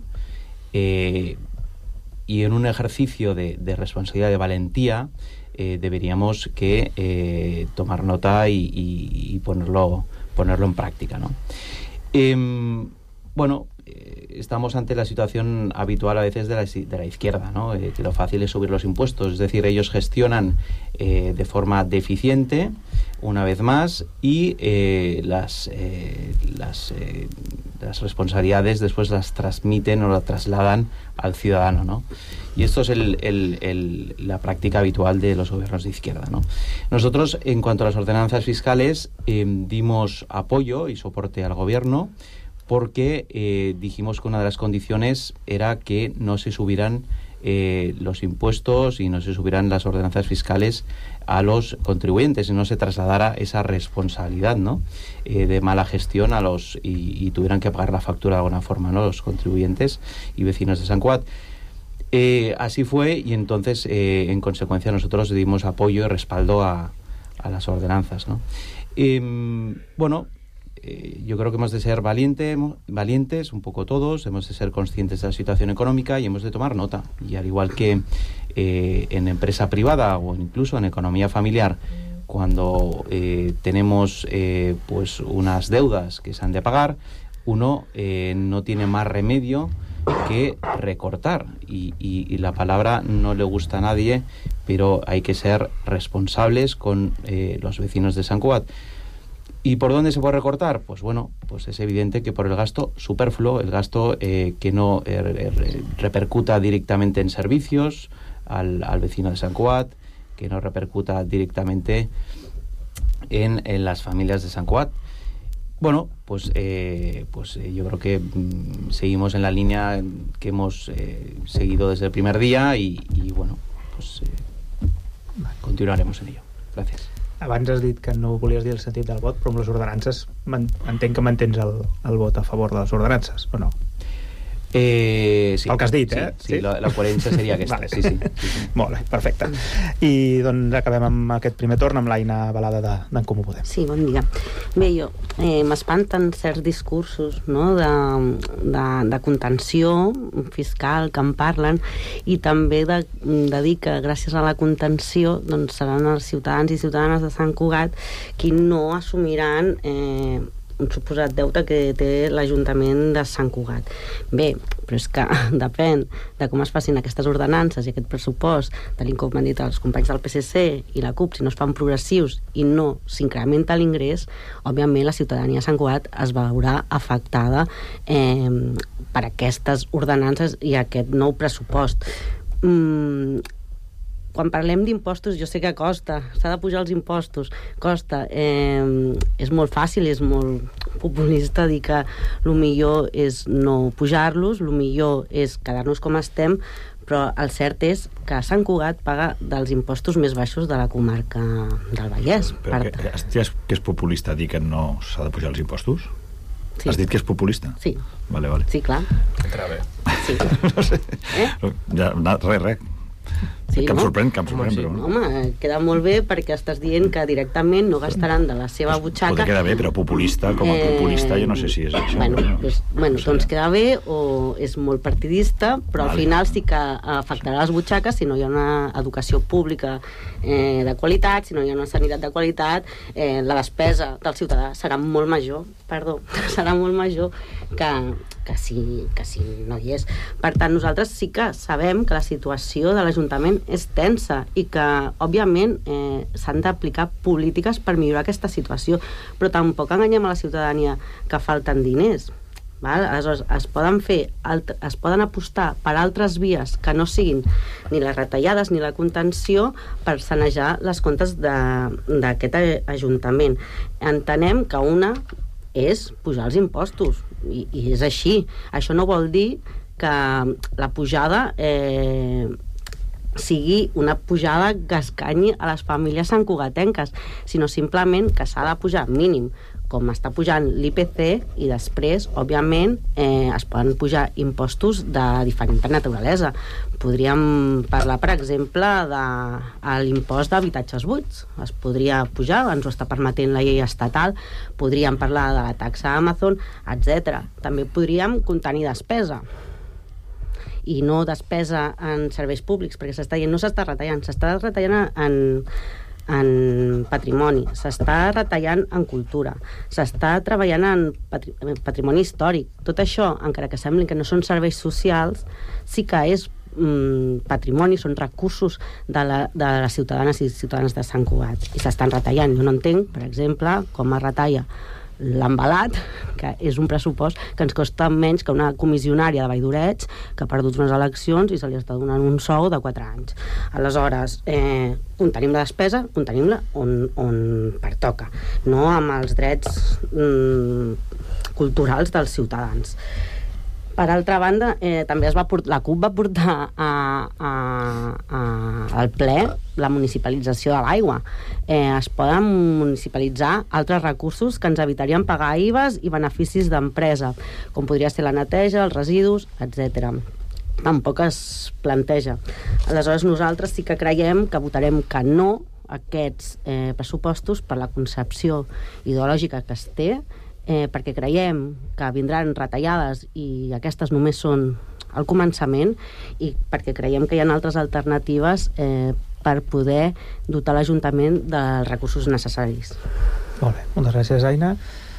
eh, y en un ejercicio de, de responsabilidad, de valentía, eh, deberíamos que eh, tomar nota y, y, y ponerlo, ponerlo en práctica, ¿no? Eh, bueno, eh, estamos ante la situación habitual a veces de la, de la izquierda, ¿no? Eh, que lo fácil es subir los impuestos, es decir, ellos gestionan eh, de forma deficiente, una vez más, y eh, las, eh, las, eh, las responsabilidades después las transmiten o las trasladan al ciudadano, ¿no? Y esto es el, el, el, la práctica habitual de los gobiernos de izquierda, ¿no? Nosotros, en cuanto a las ordenanzas fiscales, eh, dimos apoyo y soporte al gobierno porque eh, dijimos que una de las condiciones era que no se subieran eh, los impuestos y no se subieran las ordenanzas fiscales a los contribuyentes y no se trasladara esa responsabilidad, ¿no?, eh, de mala gestión a los y, y tuvieran que pagar la factura de alguna forma, ¿no?, los contribuyentes y vecinos de Sant Cugat. Eh, así fue y entonces eh, en consecuencia nosotros dimos apoyo y respaldo a, a las ordenanzas, ¿no? Eh, bueno, eh, yo creo que hemos de ser valiente, valientes, un poco todos, hemos de ser conscientes de la situación económica y hemos de tomar nota. Y al igual que eh, en empresa privada o incluso en economía familiar, cuando eh, tenemos eh, pues unas deudas que se han de pagar, uno eh, no tiene más remedio que recortar y, y, y la palabra no le gusta a nadie, pero hay que ser responsables con eh, los vecinos de Sant Cugat. ¿Y por dónde se puede recortar? Pues bueno, pues es evidente que por el gasto superfluo, el gasto eh, que no eh, repercuta directamente en servicios al, al vecino de Sant Cugat, que no repercuta directamente en, en las familias de Sant Cugat. Bueno, pues, eh, pues eh, yo creo que mm, seguimos en la línea que hemos eh, seguido desde el primer día y, y bueno, pues eh, continuaremos en ello. Gràcies. Abans has dit que no volies dir el sentit del vot, però amb les ordenances entenc que mantens el, el vot a favor de les ordenances, o no? Eh, sí. El que has dit, eh? Sí, sí, sí? La, la coherència seria aquesta. Vale. Sí, sí, sí, sí. Molt bé, perfecte. I doncs acabem amb aquest primer torn amb l'Aina Balada d'en Comú Podem. Sí, bon dia. Bé, jo, eh, m'espanten certs discursos, no?, de, de, de contenció fiscal que en parlen, i també de, de dir que gràcies a la contenció doncs seran els ciutadans i ciutadanes de Sant Cugat qui no assumiran eh, un suposat deute que té l'Ajuntament de Sant Cugat. Bé, però és que depèn de com es facin aquestes ordenances i aquest pressupost, tal com m'han dit els companys del P S C i la CUP, si no es fan progressius i no s'incrementa l'ingrés, òbviament la ciutadania de Sant Cugat es veurà afectada eh, per aquestes ordenances i aquest nou pressupost. Mm, quan parlem d'impostos, jo sé que costa, s'ha de pujar els impostos, costa. Eh, és molt fàcil, és molt populista dir que el millor és no pujar-los, el millor és quedar-nos com estem, però el cert és que Sant Cugat paga dels impostos més baixos de la comarca del Vallès. Però per... que, has que és populista dir que no s'ha de pujar els impostos? Sí. Has dit que és populista? Sí. Vale, vale. Sí, clar. Entra bé. Sí. No sé. Eh? Ja, res, res. Sí, que em no? sorprèn, que em sorprèn, sí. però no. Home, queda molt bé perquè estàs dient que directament no gastaran de la seva butxaca. Pot quedar bé, però populista, com a populista, eh... jo no sé si és això. Bueno, no? pues, bueno no sé. Doncs queda bé, o és molt partidista, però vale. Al final sí que afectarà les butxaques si no hi ha una educació pública eh, de qualitat, si no hi ha una sanitat de qualitat, eh, la despesa del ciutadà serà molt major, perdó, serà molt major que, que, si, que si no hi és. Per tant, nosaltres sí que sabem que la situació de l'Ajuntament és tensa i que, òbviament, eh, s'han d'aplicar polítiques per millorar aquesta situació, però tampoc enganyem a la ciutadania que falten diners. Val? Aleshores, es poden fer, es poden apostar per altres vies que no siguin ni les retallades ni la contenció per sanejar les comptes d'aquest Ajuntament. Entenem que una és pujar els impostos, i, i és així. Això no vol dir que la pujada eh, sigui una pujada que escanyi a les famílies santcugatenques, sinó simplement que s'ha de pujar mínim, com està pujant l'I P C, i després, òbviament, eh, es poden pujar impostos de diferent naturalesa. Podríem parlar, per exemple, de l'impost d'habitatges buits. Es podria pujar, ens ho està permetent la llei estatal. Podríem parlar de la taxa Amazon, etcètera. També podríem contenir despesa, i no despesa en serveis públics, perquè s'està dient, no s'està retallant, s'està retallant en, en patrimoni, s'està retallant en cultura, s'està treballant en patri, patrimoni històric. Tot això, encara que semblin que no són serveis socials, sí que és mm, patrimoni, són recursos de, la, de les ciutadanes i ciutadans de Sant Cugat, i s'estan retallant. Jo no entenc, per exemple, com es retalla l'embalat, que és un pressupost que ens costa menys que una comissionària de Valldoreig que ha perdut unes eleccions i se li està donant un sou de quatre anys. Aleshores, eh, contenim la despesa, contenim-la on, on pertoca, no amb els drets mm, culturals dels ciutadans. Per altra banda, eh, també es va portar, la CUP va portar a, a, a, al ple la municipalització de l'aigua. Eh, es poden municipalitzar altres recursos que ens evitarien pagar I V As i beneficis d'empresa, com podria ser la neteja, els residus, etcètera. Tampoc es planteja. Aleshores, nosaltres sí que creiem que votarem que no a aquests eh, pressupostos per la concepció ideològica que es té, Eh, perquè creiem que vindran retallades i aquestes només són el començament, i perquè creiem que hi ha altres alternatives eh, per poder dotar l'Ajuntament dels recursos necessaris. Molt bé, moltes gràcies, Aina.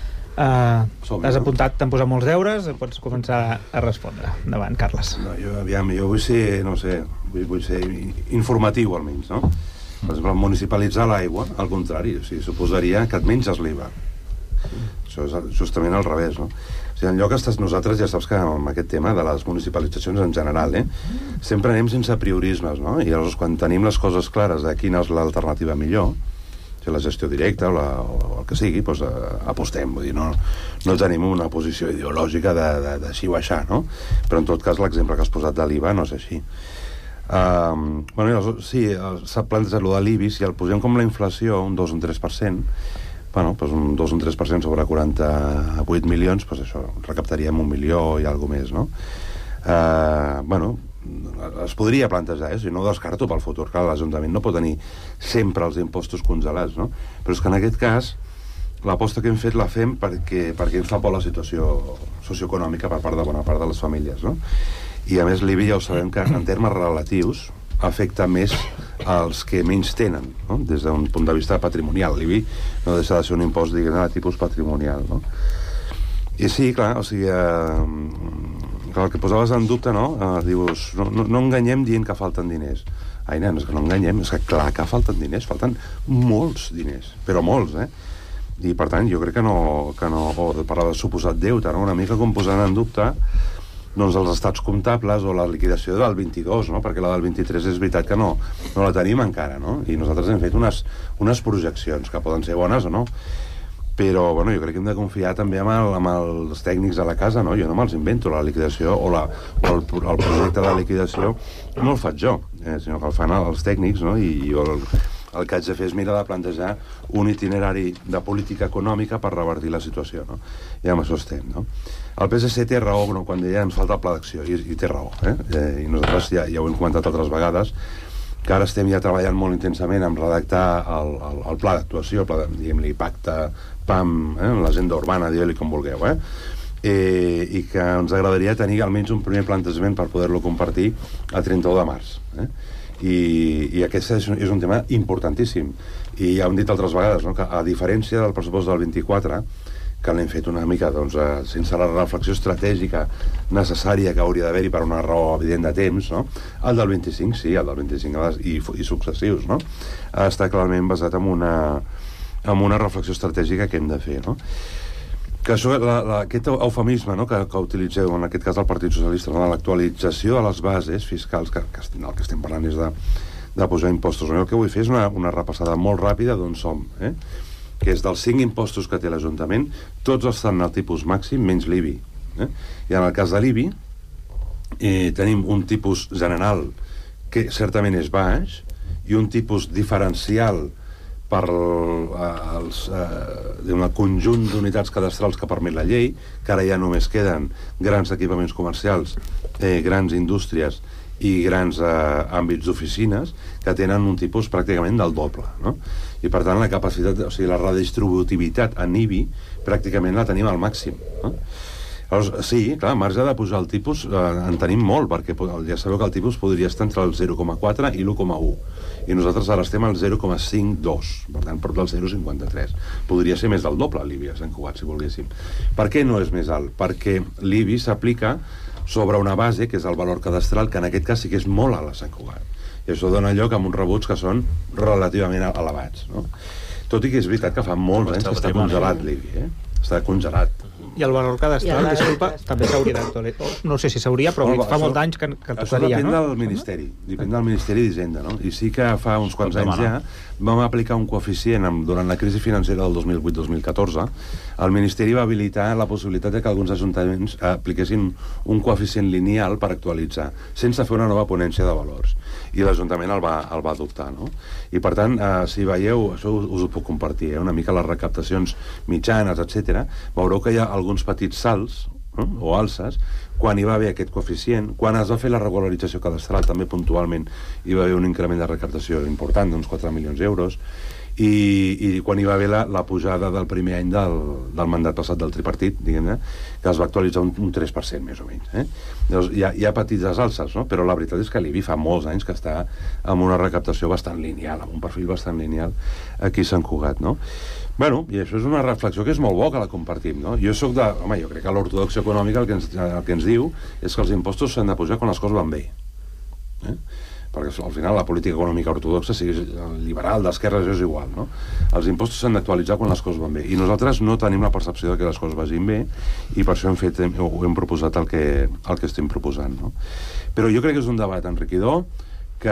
Uh, has apuntat, t'han posat molts deures, pots començar a respondre. Endavant, Carles. No, jo, aviam, jo vull ser, no sé, vull, vull ser informatiu almenys, no? Per exemple, municipalitzar l'aigua, al contrari, o sigui, suposaria que et menges l'I V A. Això és justament al revés, no? O sigui, en lloc que estàs, nosaltres ja saps que amb aquest tema de les municipalitzacions en general, eh, sempre anem sense priorismes, no? I llavors quan tenim les coses clares de quina és l'alternativa millor, o sigui, la gestió directa o, la, o el que sigui, doncs eh, apostem, vull dir, no, no tenim una posició ideològica d'així o aixà, no? Però en tot cas l'exemple que has posat de l'I V A no és així. Uh, bueno, sí, s'ha plantejat allò de l'I B I, si el posem com la inflació, un dos o un tres per cent, bueno, pues un dos o un tres per cent sobre quaranta-vuit milions, pues això, recaptaríem un milió i alguna més, no? Uh, bueno, es podria plantejar, eh? Si no ho descarto pel futur. Clar, l'Ajuntament no pot tenir sempre els impostos congelats, no? Però és que en aquest cas l'aposta que hem fet la fem perquè, perquè ens fa por la situació socioeconòmica per part de bona part de les famílies, no? I a més l'I B I ja ho sabem que en termes relatius afecta més als que menys tenen, no? Des d'un punt de vista patrimonial. L'I B I no deixa de ser un impost, diguem, de tipus patrimonial, no? I sí, clar, o sigui... Eh, el que posaves en dubte, no? Eh, dius, no, no, no enganyem dient que falten diners. Ai, nen, és que no enganyem, és que clar que falten diners, falten molts diners, però molts, eh? I per tant, jo crec que no... Que no o de parlar de suposat deute, no? Una mica com posant en dubte doncs els estats comptables o la liquidació del vint-i-dos, no? Perquè la del vint-i-tres és veritat que no, no la tenim encara, no? I nosaltres hem fet unes, unes projeccions que poden ser bones o no, però bueno, jo crec que hem de confiar també amb, el, amb els tècnics de la casa, no? Jo no me'ls invento, la liquidació o, la, o el, el projecte de liquidació no el faig jo, eh, sinó que el fan els tècnics, no? I jo el, el que haig de fer és mirar de plantejar un itinerari de política econòmica per revertir la situació, no? I amb això estem, no? El P S C té raó, no? Quan deia ens falta el pla d'acció, i, i té raó, eh? eh? I nosaltres ja, ja ho hem comentat altres vegades, que ara estem ja treballant molt intensament en redactar el, el, el pla d'actuació, el pla de, diguem-li, pacte, P A M, eh, l'agenda urbana, digueu-li com vulgueu, eh? Eh, i que ens agradaria tenir almenys un primer plantejament per poder-lo compartir a trenta-u de març. Eh? I, i aquest és, és un tema importantíssim. I ja ho hem dit altres vegades, no? Que a diferència del pressupost del vint-i-quatre, que l'hem fet una mica doncs, eh, sense la reflexió estratègica necessària que hauria d'haver-hi per una raó evident de temps, no? El del vint-i-cinc, sí, el del vint-i-cinc i, i successius, no? Està clarament basat en una, en una reflexió estratègica que hem de fer, no? Que això, la, la, aquest eufemisme, no? que, que utilitzeu, en aquest cas del Partit Socialista, no? L'actualització de les bases fiscals, que, que el que estem parlant és de, de posar impostos. El que vull fer és una, una repassada molt ràpida d'on som, eh? Que és dels cinc impostos que té l'Ajuntament, tots estan al tipus màxim, menys l'I B I. Eh? I en el cas de l'I B I, eh, tenim un tipus general que certament és baix, i un tipus diferencial per al eh, conjunt d'unitats cadastrals que permet la llei, que ara ja només queden grans equipaments comercials, eh, grans indústries i grans eh, àmbits d'oficines que tenen un tipus pràcticament del doble, no? I per tant la capacitat, o sigui, la redistributivitat en I B I pràcticament la tenim al màxim, no? Llavors, sí, clar, marge de pujar el tipus eh, en tenim molt, perquè ja sabeu que el tipus podria estar entre el zero coma quatre i l'u coma u, i nosaltres ara estem al zero coma cinquanta-dos, per tant, prop del zero coma cinquanta-tres. Podria ser més del doble l'I B I a Sant Cugat, si volguéssim. Per què no és més alt? Perquè l'I B I s'aplica sobre una base, que és el valor cadastral, que en aquest cas sí que és molt alt a Sant Cugat. I això dona lloc a uns rebuts que són relativament elevats, no? Tot i que és veritat que fa molts anys que està congelat l'I B I, eh? Està congelat. I el valor cadastral, I el disculpa, també s'hauria d'actualitzar. No sé si s'hauria, però Bueno, fa això- molts anys que, que Això tocaria, depèn no? del Ministeri, depèn del Ministeri d'Hisenda, no? I sí que fa uns quants anys ja vam aplicar un coeficient amb, durant la crisi financera del dos mil vuit dos mil catorze. El Ministeri va habilitar la possibilitat de que alguns ajuntaments apliquessin un coeficient lineal per actualitzar, sense fer una nova ponència de valors. I l'Ajuntament el, va, el va adoptar, no? I per tant, eh, si veieu, això us, us ho puc compartir, eh, una mica les recaptacions mitjanes, etcètera, veureu que hi ha alguns petits salts, no? O alces, quan hi va haver aquest coeficient, quan es va fer la regularització cadastral, també puntualment hi va haver un increment de recaptació important, d'uns quatre milions d'euros, i, i quan hi va haver la, la pujada del primer any del, del mandat passat del tripartit, diguem-ne, que es va actualitzar un, un tres per cent més o menys. Eh? Llavors, hi ha, hi ha petites alces, no? Però la veritat és que l'I B I fa molts anys que està amb una recaptació bastant lineal, amb un perfil bastant lineal aquí a Sant Cugat, no? Bueno, i això és una reflexió que és molt bo que la compartim, no? Jo soc de... Home, jo crec que l'ortodoxia econòmica el que, ens, el que ens diu és que els impostos s'han de pujar quan les coses van bé. Eh? Perquè al final la política econòmica ortodoxa, sigui liberal, d'esquerres, és igual, no? Els impostos s'han d'actualitzar quan les coses van bé. I nosaltres no tenim la percepció de que les coses vagin bé, i per això hem, fet, hem, hem proposat el que, el que estem proposant, no? Però jo crec que és un debat enriquidor, que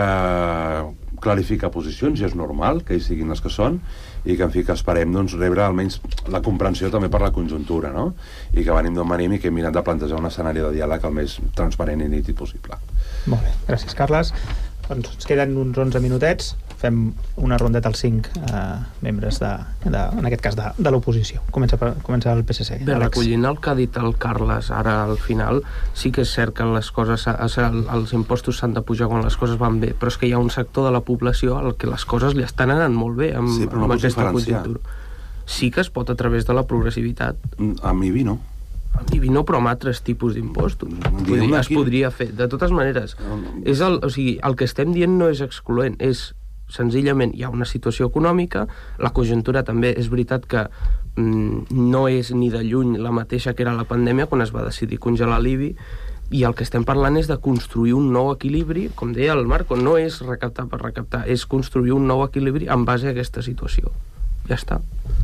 clarifica posicions, i és normal que hi siguin les que són, i que en fi que esperem doncs, rebre almenys la comprensió també per la conjuntura, no? I que venim d'on venim i que hem mirat de plantejar un escenari de diàleg el més transparent i nítid possible. Molt bé, gràcies, Carles. Doncs ens queden uns onze minutets. fem una rondeta als cinc eh, membres, de, de, en aquest cas, de, de l'oposició. Comença, per, comença el P S C. Bé, recollint el que ha dit el Carles ara al final, sí que és cert que les coses, els impostos s'han de pujar quan les coses van bé, però és que hi ha un sector de la població al que les coses li estan anant molt bé amb, sí, no amb aquesta conjuntura. Sí que es pot a través de la progressivitat. Amb I B I no. Amb I B I no, però amb altres tipus d'impostos. Dir, es podria fer. De totes maneres, és el, o sigui, el que estem dient no és excloent, és senzillament hi ha una situació econòmica, la conjuntura també és veritat que mm, no és ni de lluny la mateixa que era la pandèmia quan es va decidir congelar l'I B I, i el que estem parlant és de construir un nou equilibri, com deia el Marco, no és recaptar per recaptar, és construir un nou equilibri en base a aquesta situació. Ja està.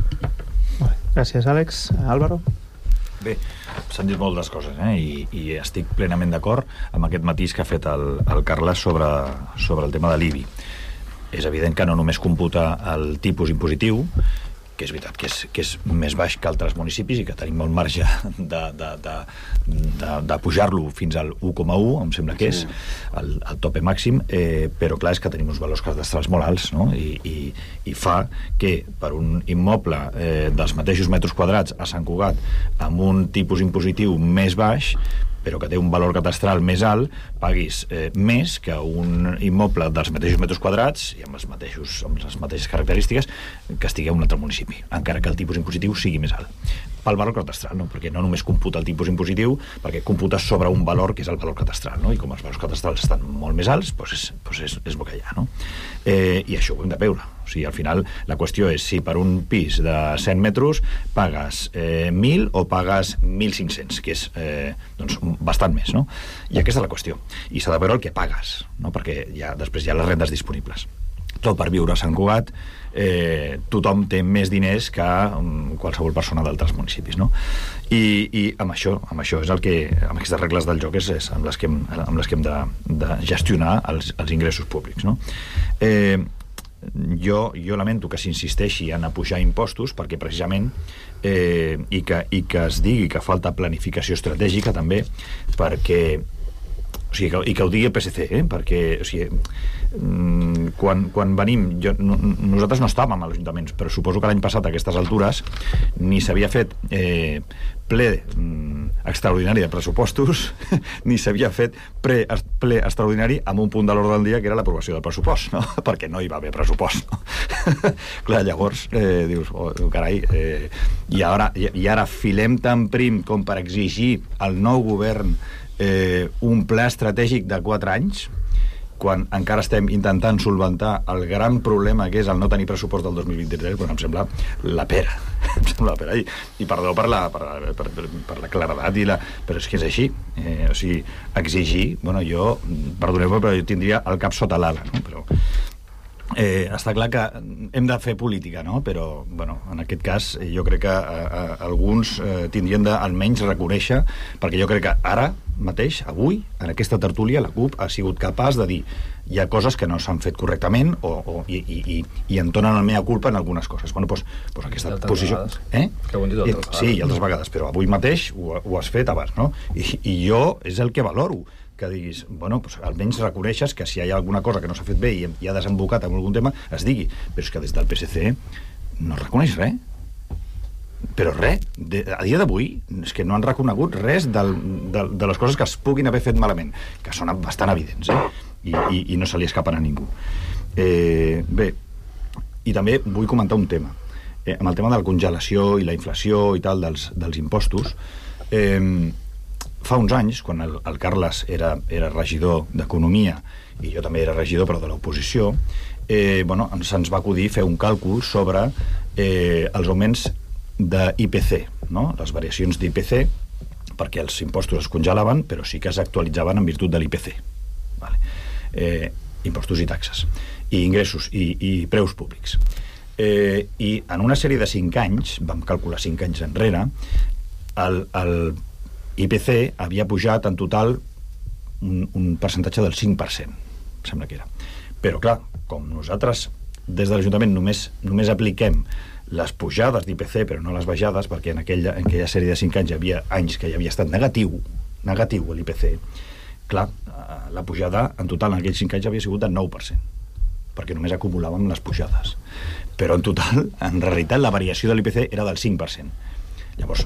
Vale. Gràcies, Àlex. Álvaro? Bé, s'han dit moltes coses, eh? I, i estic plenament d'acord amb aquest matís que ha fet el, el Carles sobre, sobre el tema de l'I B I. És evident que no només computa el tipus impositiu, que és veritat que és, que és més baix que altres municipis i que tenim molt marge de, de, de, de, de pujar-lo fins al u coma u, em sembla que és el, el tope màxim, eh, però clar, és que tenim uns valors cadastrals molt alts, no? I, i, i fa que per un immoble eh, dels mateixos metres quadrats a Sant Cugat amb un tipus impositiu més baix, però que té un valor catastral més alt, paguis eh, més que un immoble dels mateixos metres quadrats i amb, els mateixos, amb les mateixes característiques que estigui a un altre municipi, encara que el tipus impositiu sigui més alt. Pel valor catastral, no? Perquè no només computa el tipus impositiu, perquè computa sobre un valor que és el valor catastral, no? I com els valors catastrals estan molt més alts, doncs és, doncs és, és el que hi ha, no? Eh, I això ho hem de veure. O sigui, al final, la qüestió és si per un pis de cent metres pagues eh, mil o pagues mil cinc-cents, que és eh, doncs, bastant més, no? I aquesta és la qüestió. I s'ha de veure el que pagues, no? Perquè ja, després hi ha les rendes disponibles. Tot per viure a Sant Cugat, eh, tothom té més diners que um, qualsevol persona d'altres municipis, no? I, i amb això, amb això és el que, amb aquestes regles del joc és, és amb les que hem, amb les que hem de, de gestionar els, els ingressos públics, no? Eh, jo, jo lamento que s'insisteixi en apujar impostos perquè precisament eh, i, que, i que es digui que falta planificació estratègica també, perquè o sigui, que, i que ho digui el P S C, eh? Perquè o sigui, quan, quan venim jo, no, nosaltres no estàvem a l'Ajuntaments, però suposo que l'any passat a aquestes altures ni s'havia fet eh, ple mm, extraordinari de pressupostos ni s'havia fet pre, ple extraordinari amb un punt de l'ordre del dia que era l'aprovació del pressupost, no? Perquè no hi va haver pressupost, no? Clar, llavors eh, dius, oh, carai eh, i, ara, i, i ara filem tan prim com per exigir al nou govern eh, un pla estratègic de quatre anys quan encara estem intentant solventar el gran problema que és el no tenir pressupost del dos mil vint-i-tres, doncs em sembla la pera. Em sembla la pera. I, i perdó per la, per, per, per la claredat, i la, però és que és així. Eh, o sigui, exigir, bueno, jo, perdoneu-me, però jo tindria el cap sota l'ala, no? Però Eh, està clar que hem de fer política, no? Però, bueno, en aquest cas jo crec que a, a, alguns eh, tindrien de almenys reconèixer, perquè jo crec que ara mateix, avui, en aquesta tertúlia, la CUP ha sigut capaç de dir hi ha coses que no s'han fet correctament o, o, i, i, i, i entonen el mea culpa en algunes coses. Bueno, doncs, doncs aquesta posició... Eh? Que ho hem dit altres vegades. Sí, i altres vegades, però avui mateix ho, ho has fet abans, no? I, i jo és el que valoro, que diguis, bueno, pues, almenys reconeixes que si hi ha alguna cosa que no s'ha fet bé i, i ha desembocat en algun tema, es digui. Però és que des del P S C no reconeix res. Però res. De, a dia d'avui és que no han reconegut res del, de, de les coses que es puguin haver fet malament, que són bastant evidents, eh? I, i, i no se li escapen a ningú. Eh, bé, i també vull comentar un tema. Eh, amb el tema de la congelació i la inflació i tal dels, dels impostos, eh, fa uns anys, quan el, el Carles era, era regidor d'Economia i jo també era regidor però de l'oposició, eh, bueno, se'ns va acudir fer un càlcul sobre eh, els augments d'I P C, no? Les variacions d'I P C, perquè els impostos es congelaven però sí que es actualitzaven en virtut de l'I P C, vale. eh, impostos i taxes i ingressos i, i preus públics, eh, i en una sèrie de cinc anys, vam calcular cinc anys enrere, el, el I P C havia pujat en total un, un percentatge del cinc per cent, em sembla que era. Però clar, com nosaltres des de l'Ajuntament només, només apliquem les pujades d'I P C però no les baixades, perquè en aquella, en aquella sèrie de cinc anys hi havia anys que hi havia estat negatiu negatiu l'I P C, clar, la pujada en total en aquells cinc anys havia sigut del nou per cent. perquè només acumulàvem les pujades. Però en total, en realitat, la variació de l'I P C era del cinc per cent. Llavors,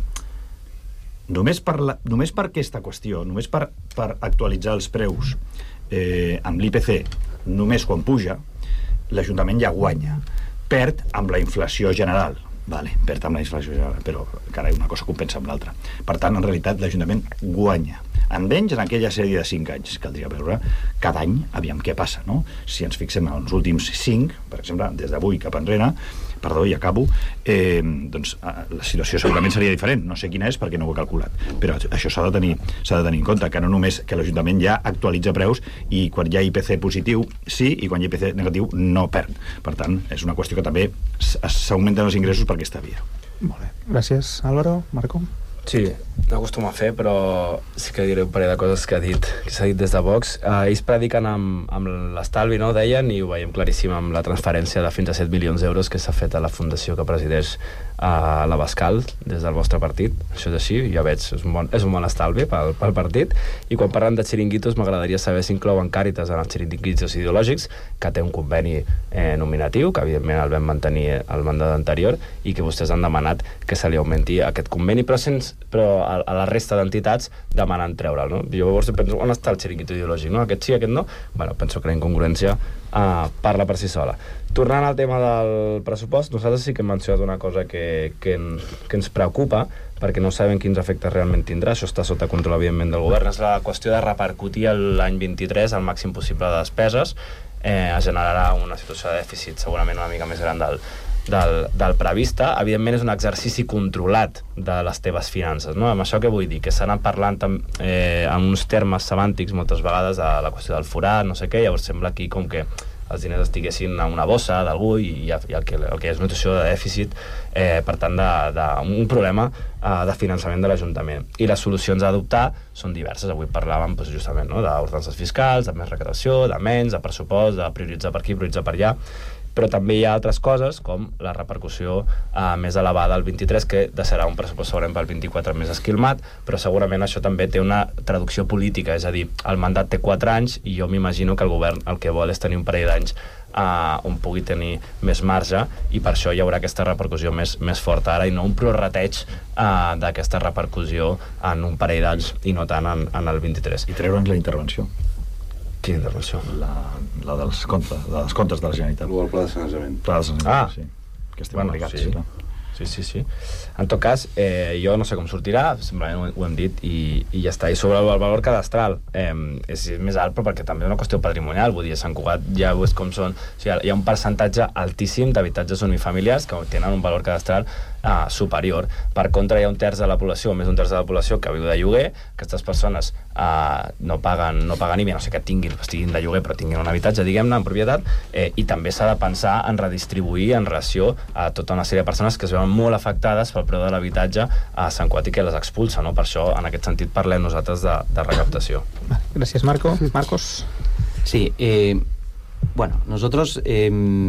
només per, la, només per aquesta qüestió, només per, per actualitzar els preus eh, amb l'I P C, només quan puja, l'Ajuntament ja guanya. Perd amb la inflació general. Vale, perd amb la inflació general, però carai, una cosa compensa amb l'altra. Per tant, en realitat, l'Ajuntament guanya. En menys en aquella sèrie de cinc anys. Caldria veure cada any, aviam què passa, no? Si ens fixem en els últims cinc, per exemple, des d'avui cap enrere, perdó, i acabo, eh, doncs la situació segurament seria diferent. No sé quina és perquè no ho he calculat. Però això s'ha de tenir, s'ha de tenir en compte, que no només que l'Ajuntament ja actualitza preus i quan hi ha I P C positiu sí, i quan hi ha I P C negatiu no perd. Per tant, és una qüestió que també s'augmenten els ingressos per aquesta via. Molt bé. Gràcies, Álvaro. Marco? Sí, n'acostuma a fer, però sí que diré un parell de coses que ha dit, que s'ha dit des de Vox. Eh, ells prediquen amb, amb l'estalvi, no?, deien, i ho veiem claríssim amb la transferència de fins a set milions d'euros que s'ha fet a la fundació que presideix a la Bascal des del vostre partit. Això és així, ja veig, és un bon, és un bon estalvi pel, pel partit. I quan parlen de xiringuitos, m'agradaria saber si inclouen Càritas en els xiringuitos ideològics, que té un conveni eh, nominatiu, que evidentment el vam mantenir el mandat anterior, i que vostès han demanat que se li augmenti aquest conveni, però, sense, però a, a la resta d'entitats demanen treure'l, no? Jo llavors penso, on està el xiringuito ideològic, no? Aquest sí, aquest no? Bueno, penso que la incongruència eh, parla per si sola. Tornant al tema del pressupost, nosaltres sí que hem mencionat una cosa que, que, en, que ens preocupa, perquè no sabem quins efectes realment tindrà. Això està sota control, evidentment, del govern. És la qüestió de repercutir l'any vint-i-tres el màxim possible de despeses. Eh, es generarà una situació de dèficit segurament una mica més gran del, del, del prevista. Evidentment, és un exercici controlat de les teves finances, no? Amb això què vull dir? Que s'ha anat parlant eh, en uns termes semàntics moltes vegades de la qüestió del forat, no sé què, llavors sembla aquí com que els diners estiguessin a una bossa d'algú i, i el, que, el que és una situació de dèficit, eh, per tant, d'un problema eh, de finançament de l'Ajuntament. I les solucions a adoptar són diverses. Avui parlàvem doncs, justament no? d'ordenances fiscals, de més recaptació, de menys, de pressupost, de prioritzar per aquí, prioritzar per allà. Però també hi ha altres coses, com la repercussió eh, més elevada al vint-i-tres, que serà un pressupost segurament pel vint-i-quatre més esquilmat, però segurament això també té una traducció política, és a dir, el mandat té quatre anys i jo m'imagino que el govern el que vol és tenir un parell d'anys eh, on pugui tenir més marge, i per això hi haurà aquesta repercussió més, més forta ara i no un prorrateig eh, d'aquesta repercussió en un parell d'anys i no tant en, en el vint-i-tres. I treure'ns la intervenció. Quina intervenció? La, la dels comptes, la dels comptes de la Generalitat. El pla de sanejament. Pla de sanejament, ah. sí. Que estem bueno, obligats, sí. clar. Sí, sí, sí. En tot cas, eh, jo no sé com sortirà, simplement ho, ho hem dit i, i ja està. I sobre el valor cadastral, eh, és més alt, però perquè també és una qüestió patrimonial, vull dir, a Sant Cugat ja veus com són... O sigui, hi ha un percentatge altíssim d'habitatges unifamiliars que tenen un valor cadastral eh, superior. Per contra, hi ha un terç de la població, o més d'un terç de la població, que viu de lloguer. Aquestes persones eh, no paguen no paguen I B I, no sé què tinguin, estiguin de lloguer, però tinguin un habitatge, diguem-ne, en propietat, eh, i també s'ha de pensar en redistribuir en relació a tota una sèrie de persones que es veuen molt afectades pel preu de l'habitatge a Sant Cugat i que les expulsa, no? Per això, en aquest sentit, parlem nosaltres de, de recaptació. Gràcies, Marco. Marcos. Sí, eh, bueno, nosotros eh,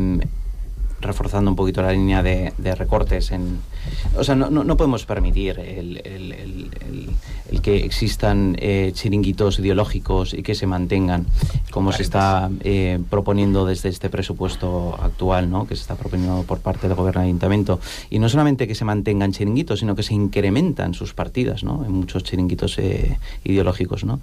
reforzando un poquito la línea de, de recortes en... O sea, no, no, no podemos permitir el, el, el, el, el que existan eh, chiringuitos ideológicos y que se mantengan como se está eh, proponiendo desde este presupuesto actual, ¿no? Que se está proponiendo por parte del gobierno del ayuntamiento. Y no solamente que se mantengan chiringuitos, sino que se incrementan sus partidas, ¿no? En muchos chiringuitos eh, ideológicos, ¿no?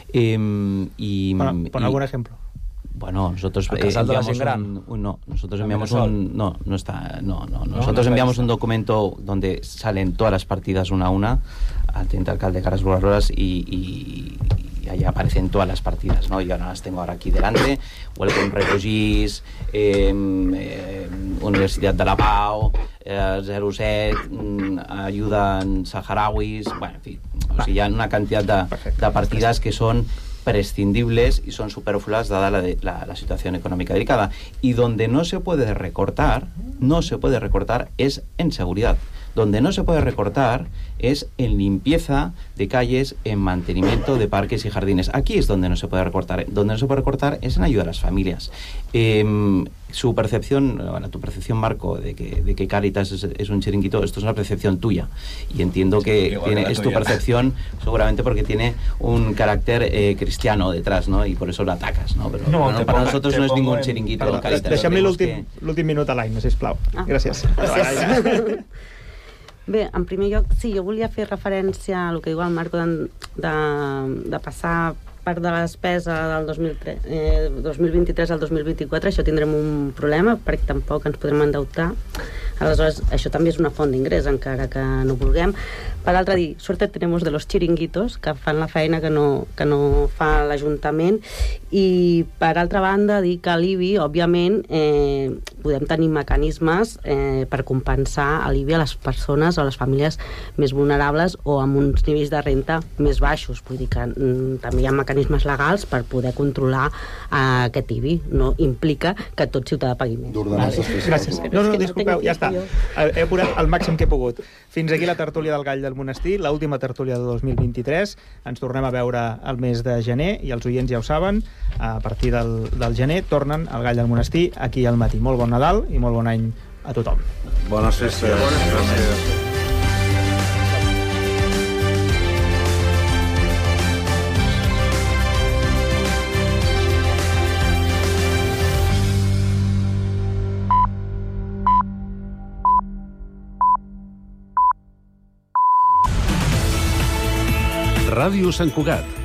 Eh, y, pon, pon y, algún ejemplo. Bueno, nosotros eh, enviamos un, un, no, nosotros enviamos un no, no está, no, no, no nosotros no, enviamos un documento donde salen todas las partidas una a una al teniente alcalde Caras Voladoras y, y, y ahí aparecen todas las partidas, ¿no? Yo no las tengo ahora aquí delante. Welcome Refugees, eh, eh, Universidad de la Pau, eh, zero set, ayudan saharauis, bueno, en fin, o sea, ya una cantidad de, de partidas que son prescindibles y son superfluas dada la, de, la, la situación económica delicada. Y donde no se puede recortar, no se puede recortar es en seguridad. Donde no se puede recortar es en limpieza de calles, en mantenimiento de parques y jardines. Aquí es donde no se puede recortar. Donde no se puede recortar es en ayuda a las familias. Eh, su percepción, bueno, tu percepción, Marco, de que, de que Cáritas es, es un chiringuito, esto es una percepción tuya. Y entiendo que sí, tiene, es tu percepción seguramente porque tiene un carácter eh, cristiano detrás, ¿no? Y por eso lo atacas, ¿no? Pero No, bueno, te para pongo- nosotros te no es pongo ningún en- chiringuito. Perdó, Cáritas. deixem-li Creemos l'últim l'últim minut a l'any, sisplau. Ah. Gràcies. Gràcies. Bé, en primer lloc, sí, jo volia fer referència a el que diu el Marco de, de, de passar part de la despesa del dos mil tres, eh, dos mil vint-i-tres al dos mil vint-i-quatre. Això tindrem un problema perquè tampoc ens podrem endeutar. Aleshores, això també és una font d'ingrés, encara que no vulguem. Per l'altre dir, suerte tenemos de los chiringuitos, que fan la feina que no, que no fa l'Ajuntament. I, per altra banda, dir que a l'I B I, òbviament, eh, podem tenir mecanismes eh, per compensar l'I B I a les persones o a les famílies més vulnerables o amb uns nivells de renta més baixos. Vull dir que mm, també hi ha mecanismes legals per poder controlar eh, aquest I B I. No implica que tot ciutadà pagui més. Vale. Gràcies. No, no, disculpeu, ja està. He apurat el màxim que he pogut. Fins aquí la tertúlia del Gall del Monestir, l'última tertúlia de dos mil vint-i-tres. Ens tornem a veure el mes de gener i els oients ja ho saben, a partir del, del gener tornen al Gall del Monestir aquí al matí. Molt bon Nadal i molt bon any a tothom. Bones festes. Gràcies. Ràdio Sant Cugat,